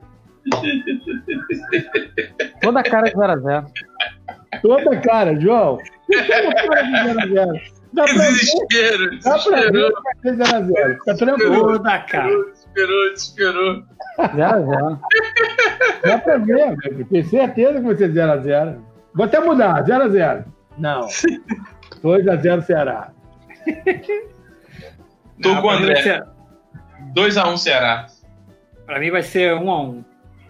Toda cara de 0-0. Toda cara, João. Toda cara de 0-0. Dá pra ver. Desespero. Dá pra ver que vai ser 0-0. Fica tranquilo. Toda cara. Desesperou. 0-0. Dá pra ver, velho. Tenho certeza que vai ser 0-0. Vou até mudar, 0-0. Não. 2-0 Ceará. Tô Não, com o pra mim vai André. ser- 2-1 Ceará. Pra mim vai ser 1-1.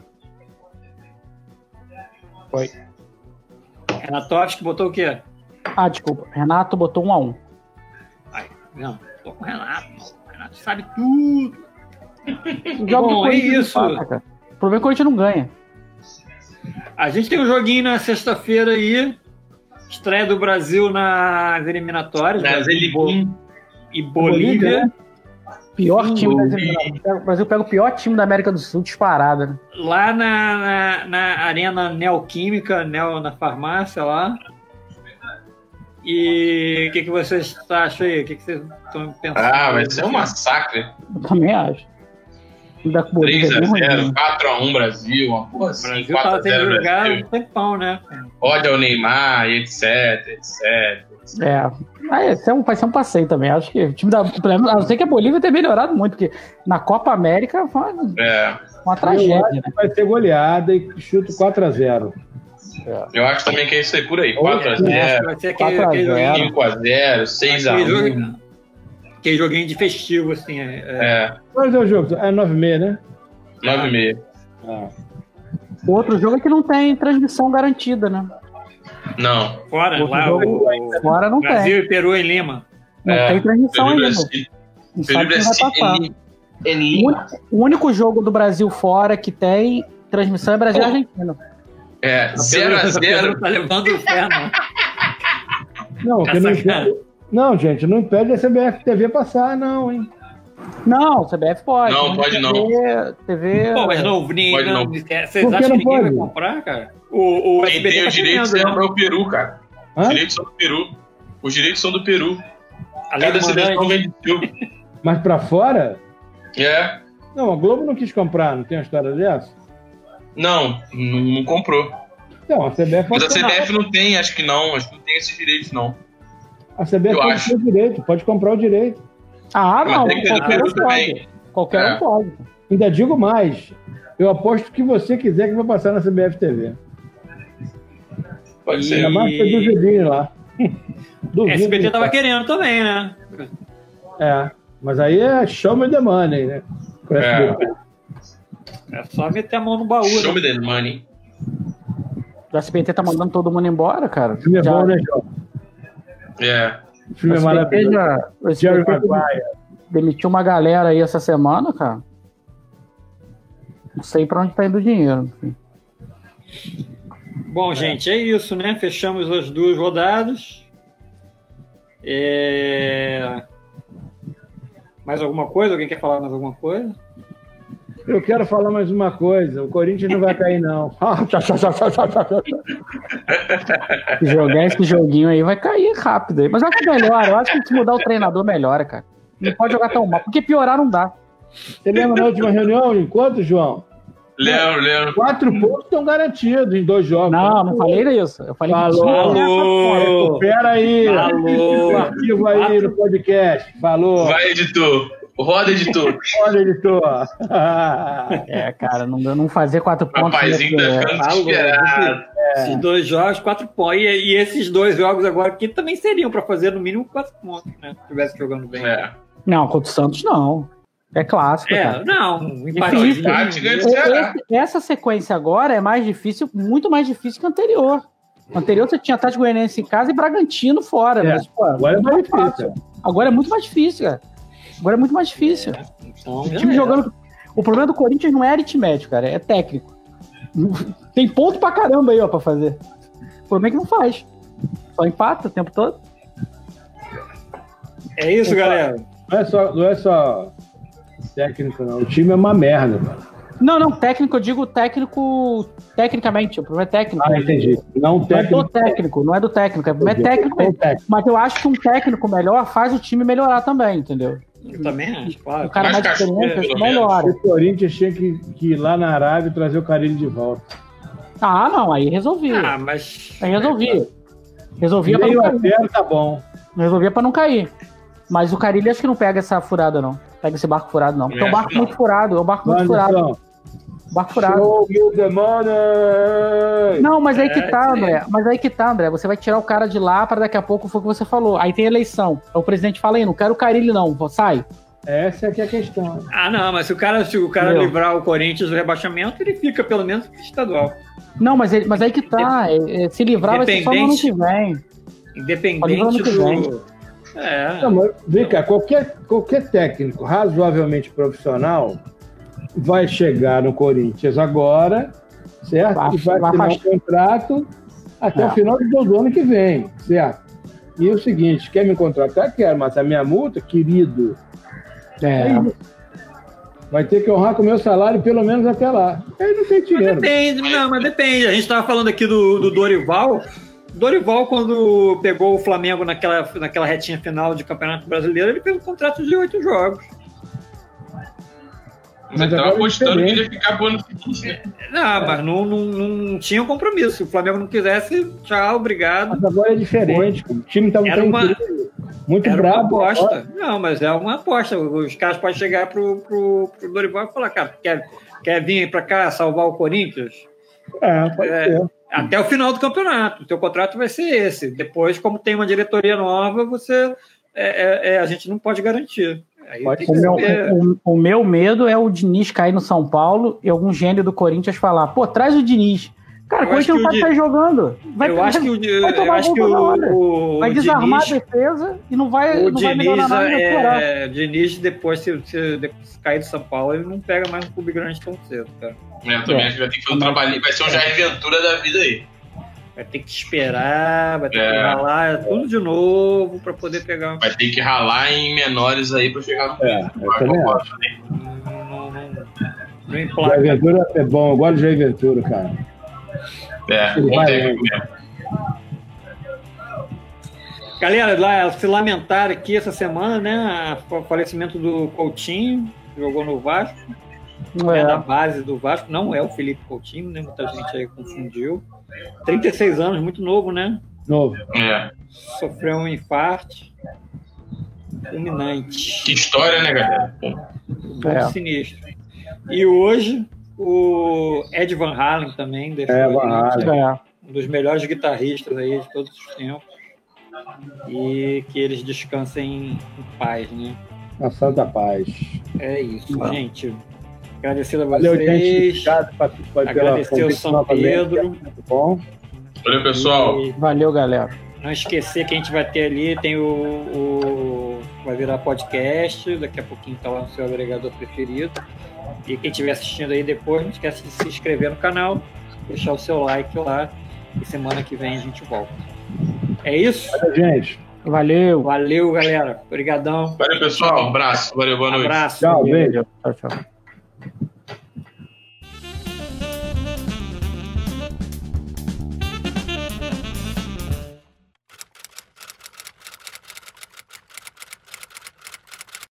Foi. Renatovski botou o quê? Ah, desculpa. Renato botou 1-1. Ai, não, tô com o Renato. O Renato sabe tudo. Joga Bom, o é Corinthians isso. empata, cara. O problema é que o Corinthians não ganha. A gente tem um joguinho na sexta-feira aí. Estreia do Brasil nas eliminatórias. Nas Brasil Elim. e Bolívia. né? Pior time da Bolívia. O Brasil pega o pior time da América do Sul, disparada, né? Lá na Arena Neoquímica, na farmácia lá. E o que vocês acham aí? O que vocês estão pensando? Ah, vai ser um massacre. Eu também acho. O da Bolívia é bem ruim, 3-0, né? 4-1 Brasil, uma porra O assim, Brasil tava sem 4-0 jogar Brasil. um tempão, né? Ódio ao Neymar, etc. É. Vai ser um passeio também. Acho que o time da. A não ser que a Bolívia tenha melhorado muito, porque na Copa América foi É, uma Eu tragédia, acho né? que vai ser goleada e chuto 4-0 eu acho também que é isso aí por aí. Ou- Acho que 4-0, vai ser 4 a aquele 0. joguinho, 5-0, 6-1. aquele joguinho de festivo, assim. Qual é o jogo? É 9h30, né? 9-6. Ah. O outro jogo é que não tem transmissão garantida, né? Não. Fora, Outro lá, jogo, fora não Brasil e Peru em Lima. tem. Não tem transmissão Peru e ainda. Brasil. Não Peru e sabe quem vai Brasil. passar. Elim. O único jogo do Brasil fora que tem transmissão é Brasil e Argentina. É, Pedro 0-0. tá levando fé, não. Não, Tá que não sacando. impede, não, gente, não impede a CBF TV passar, não, hein? Não, o CBF pode. Não, mas pode não. TV. Pô, mas não, Pode não. vocês Por que acham não que ninguém vai pode? comprar, cara? O Quem SBT tem tá os direitos querendo, é né? o Peru, cara. Os Hã? direitos são do Peru. Os direitos são do Peru. Além Cada do seleção mandante. vende seu. Mas pra fora? É. Não, a Globo não quis comprar, não tem uma história dessa? Não comprou. Não, a CBF Mas a pode CBF não tem, acho que não tem esses direitos, não. A CBF eu pode acho. ter o direito, pode comprar o direito. Ah, Mas não. tem que ter Qualquer um Peru também. pode. Qualquer É. um pode. Ainda digo mais, eu aposto o que você quiser que vai passar na CBF TV. Pode E- ser. Ainda mais que tem duvidinho lá. Duvido. SBT tava querendo também, né? É, mas aí é show me the money, né? Com É. SBT. É só meter a mão no baú, Show né? me the money. O SBT tá mandando todo mundo embora, cara. O filme é bom, né, João? É. O filme é O maravilhoso. Jerry SBT Maguire. demitiu uma galera aí essa semana, cara. Não sei pra onde tá indo o dinheiro. enfim. Bom, gente, é isso, né? Fechamos as 2 rodadas. Mais alguma coisa? Alguém quer falar mais alguma coisa? Eu quero falar mais uma coisa. O Corinthians não vai cair, não. Jogar esse joguinho aí vai cair rápido. Mas eu acho que melhora. Eu acho que se mudar o treinador, melhora, cara. Não pode jogar tão mal. Porque piorar não dá. Você lembra na última reunião? Em quanto, João? Lembro. 4 pontos estão garantidos em 2 jogos. Não falei isso. Eu falei Falou. Recupera aí. Falou. O arquivo aí no podcast. Falou. Vai, editor. Roda, editor. Olha, editor. Cara, não fazer 4 pontos. Rapazinho tá ficando desesperado. Esses 2 jogos, 4 pontos. E esses 2 jogos agora aqui também seriam para fazer no mínimo 4 pontos, né? Se estivesse jogando bem. Não, contra o Santos não. É clássico, cara. Não. Empate ganha do Ceará. Essa sequência agora é mais difícil, muito mais difícil que a anterior. No anterior você tinha Atlético Goianiense em casa e Bragantino fora. Mas, pô, agora é mais difícil. Agora é muito mais difícil, cara. Agora é muito mais difícil. Então, O time jogando. O problema do Corinthians não é aritmético, cara, é técnico. Tem ponto pra caramba aí, ó, pra fazer. O problema é que não faz. Só empata o tempo todo. É isso, galera. Não é só técnico, não. O time é uma merda, mano. Não, técnico, eu digo técnico tecnicamente. O problema é técnico. Entendi. Não é do técnico, não é do técnico. É técnico mesmo. Mas eu acho que um técnico melhor faz o time melhorar também, entendeu? Eu também acho, claro. O cara mais experiente melhora. O Corinthians tinha que ir lá na Arábia e trazer o Carille de volta. Não, aí resolvia. Mas... Aí resolvia. Resolvia pra não cair. Tá bom. Resolvia pra não cair. Mas o Carille acho que não pega essa furada, não. Pega esse barco furado, não. Porque é um barco muito furado. É um barco muito furado. Barco furado. Show you the money! Não, mas aí que tá, André. Mas aí que tá, André. Você vai tirar o cara de lá para daqui a pouco, foi o que você falou. Aí tem eleição. O presidente fala aí, não quero o Carille, não. Sai. Essa é que é a questão. Não, mas se o cara livrar o Corinthians do rebaixamento, ele fica pelo menos estadual. Não, mas aí que tá. Se livrar vai ser só no ano que vem. Independente do... Não, mas, vem cá, qualquer técnico razoavelmente profissional vai chegar no Corinthians agora, certo? E vai assinar um contrato até o final do ano que vem, certo? E o seguinte, quer me contratar? Quero, mas a minha multa, querido, vai ter que honrar com o meu salário pelo menos até lá. Aí não tem dinheiro. Mas depende. A gente estava falando aqui do Dorival. Dorival, quando pegou o Flamengo naquela retinha final de Campeonato Brasileiro, ele fez um contrato de 8 jogos. Mas ele estava apostando que ele ia ficar pro ano seguinte, né? Mas não tinha um compromisso. Se o Flamengo não quisesse, tchau, obrigado. Mas agora é diferente. O time estava muito bravo. Uma aposta. Não, mas é uma aposta. Os caras podem chegar pro Dorival e falar, cara, quer vir pra cá salvar o Corinthians? Pode ser. Até o final do campeonato. O teu contrato vai ser esse. Depois, como tem uma diretoria nova, a gente não pode garantir. O meu medo é o Diniz cair no São Paulo e algum gênio do Corinthians falar, pô, traz o Diniz. Cara, o Corinthians não pode sair jogando. Vai desarmar a defesa e não vai melhorar nada. O Diniz, depois, se cair do São Paulo, ele não pega mais um clube grande tão cedo, cara. Eu também acho que vai ter que fazer um trabalhinho. Vai ser um Jair Ventura da vida aí. Vai ter que esperar, vai ter que ralar tudo de novo pra poder pegar. Vai ter que ralar em menores aí pra chegar no Jair Ventura é bom, eu gosto de Jair Ventura, cara. Bom técnico mesmo. Galera, se lamentaram aqui essa semana, né? O falecimento do Coutinho, jogou no Vasco. É da base do Vasco, não é o Felipe Coutinho, né? Muita gente aí confundiu. 36 anos, muito novo, né? Novo. Sofreu um infarto. Fulminante. Que história, né, galera? Muito sinistro. E hoje, o Ed Van Halen também. Um dos melhores guitarristas aí de todos os tempos. E que eles descansem em paz, né? Na santa paz. É isso, gente. Agradecer a vocês. Agradecer ao São Pedro. Muito bom. Valeu, pessoal. Valeu, galera. Não esquecer que a gente vai ter ali, tem vai virar podcast, daqui a pouquinho tá lá no seu agregador preferido. E quem estiver assistindo aí depois, não esquece de se inscrever no canal, deixar o seu like lá, e semana que vem a gente volta. É isso? Valeu, gente. Valeu. Valeu, galera. Obrigadão. Valeu, pessoal. Um abraço. Valeu, boa noite. Abraço. Tchau, beijo. Tchau.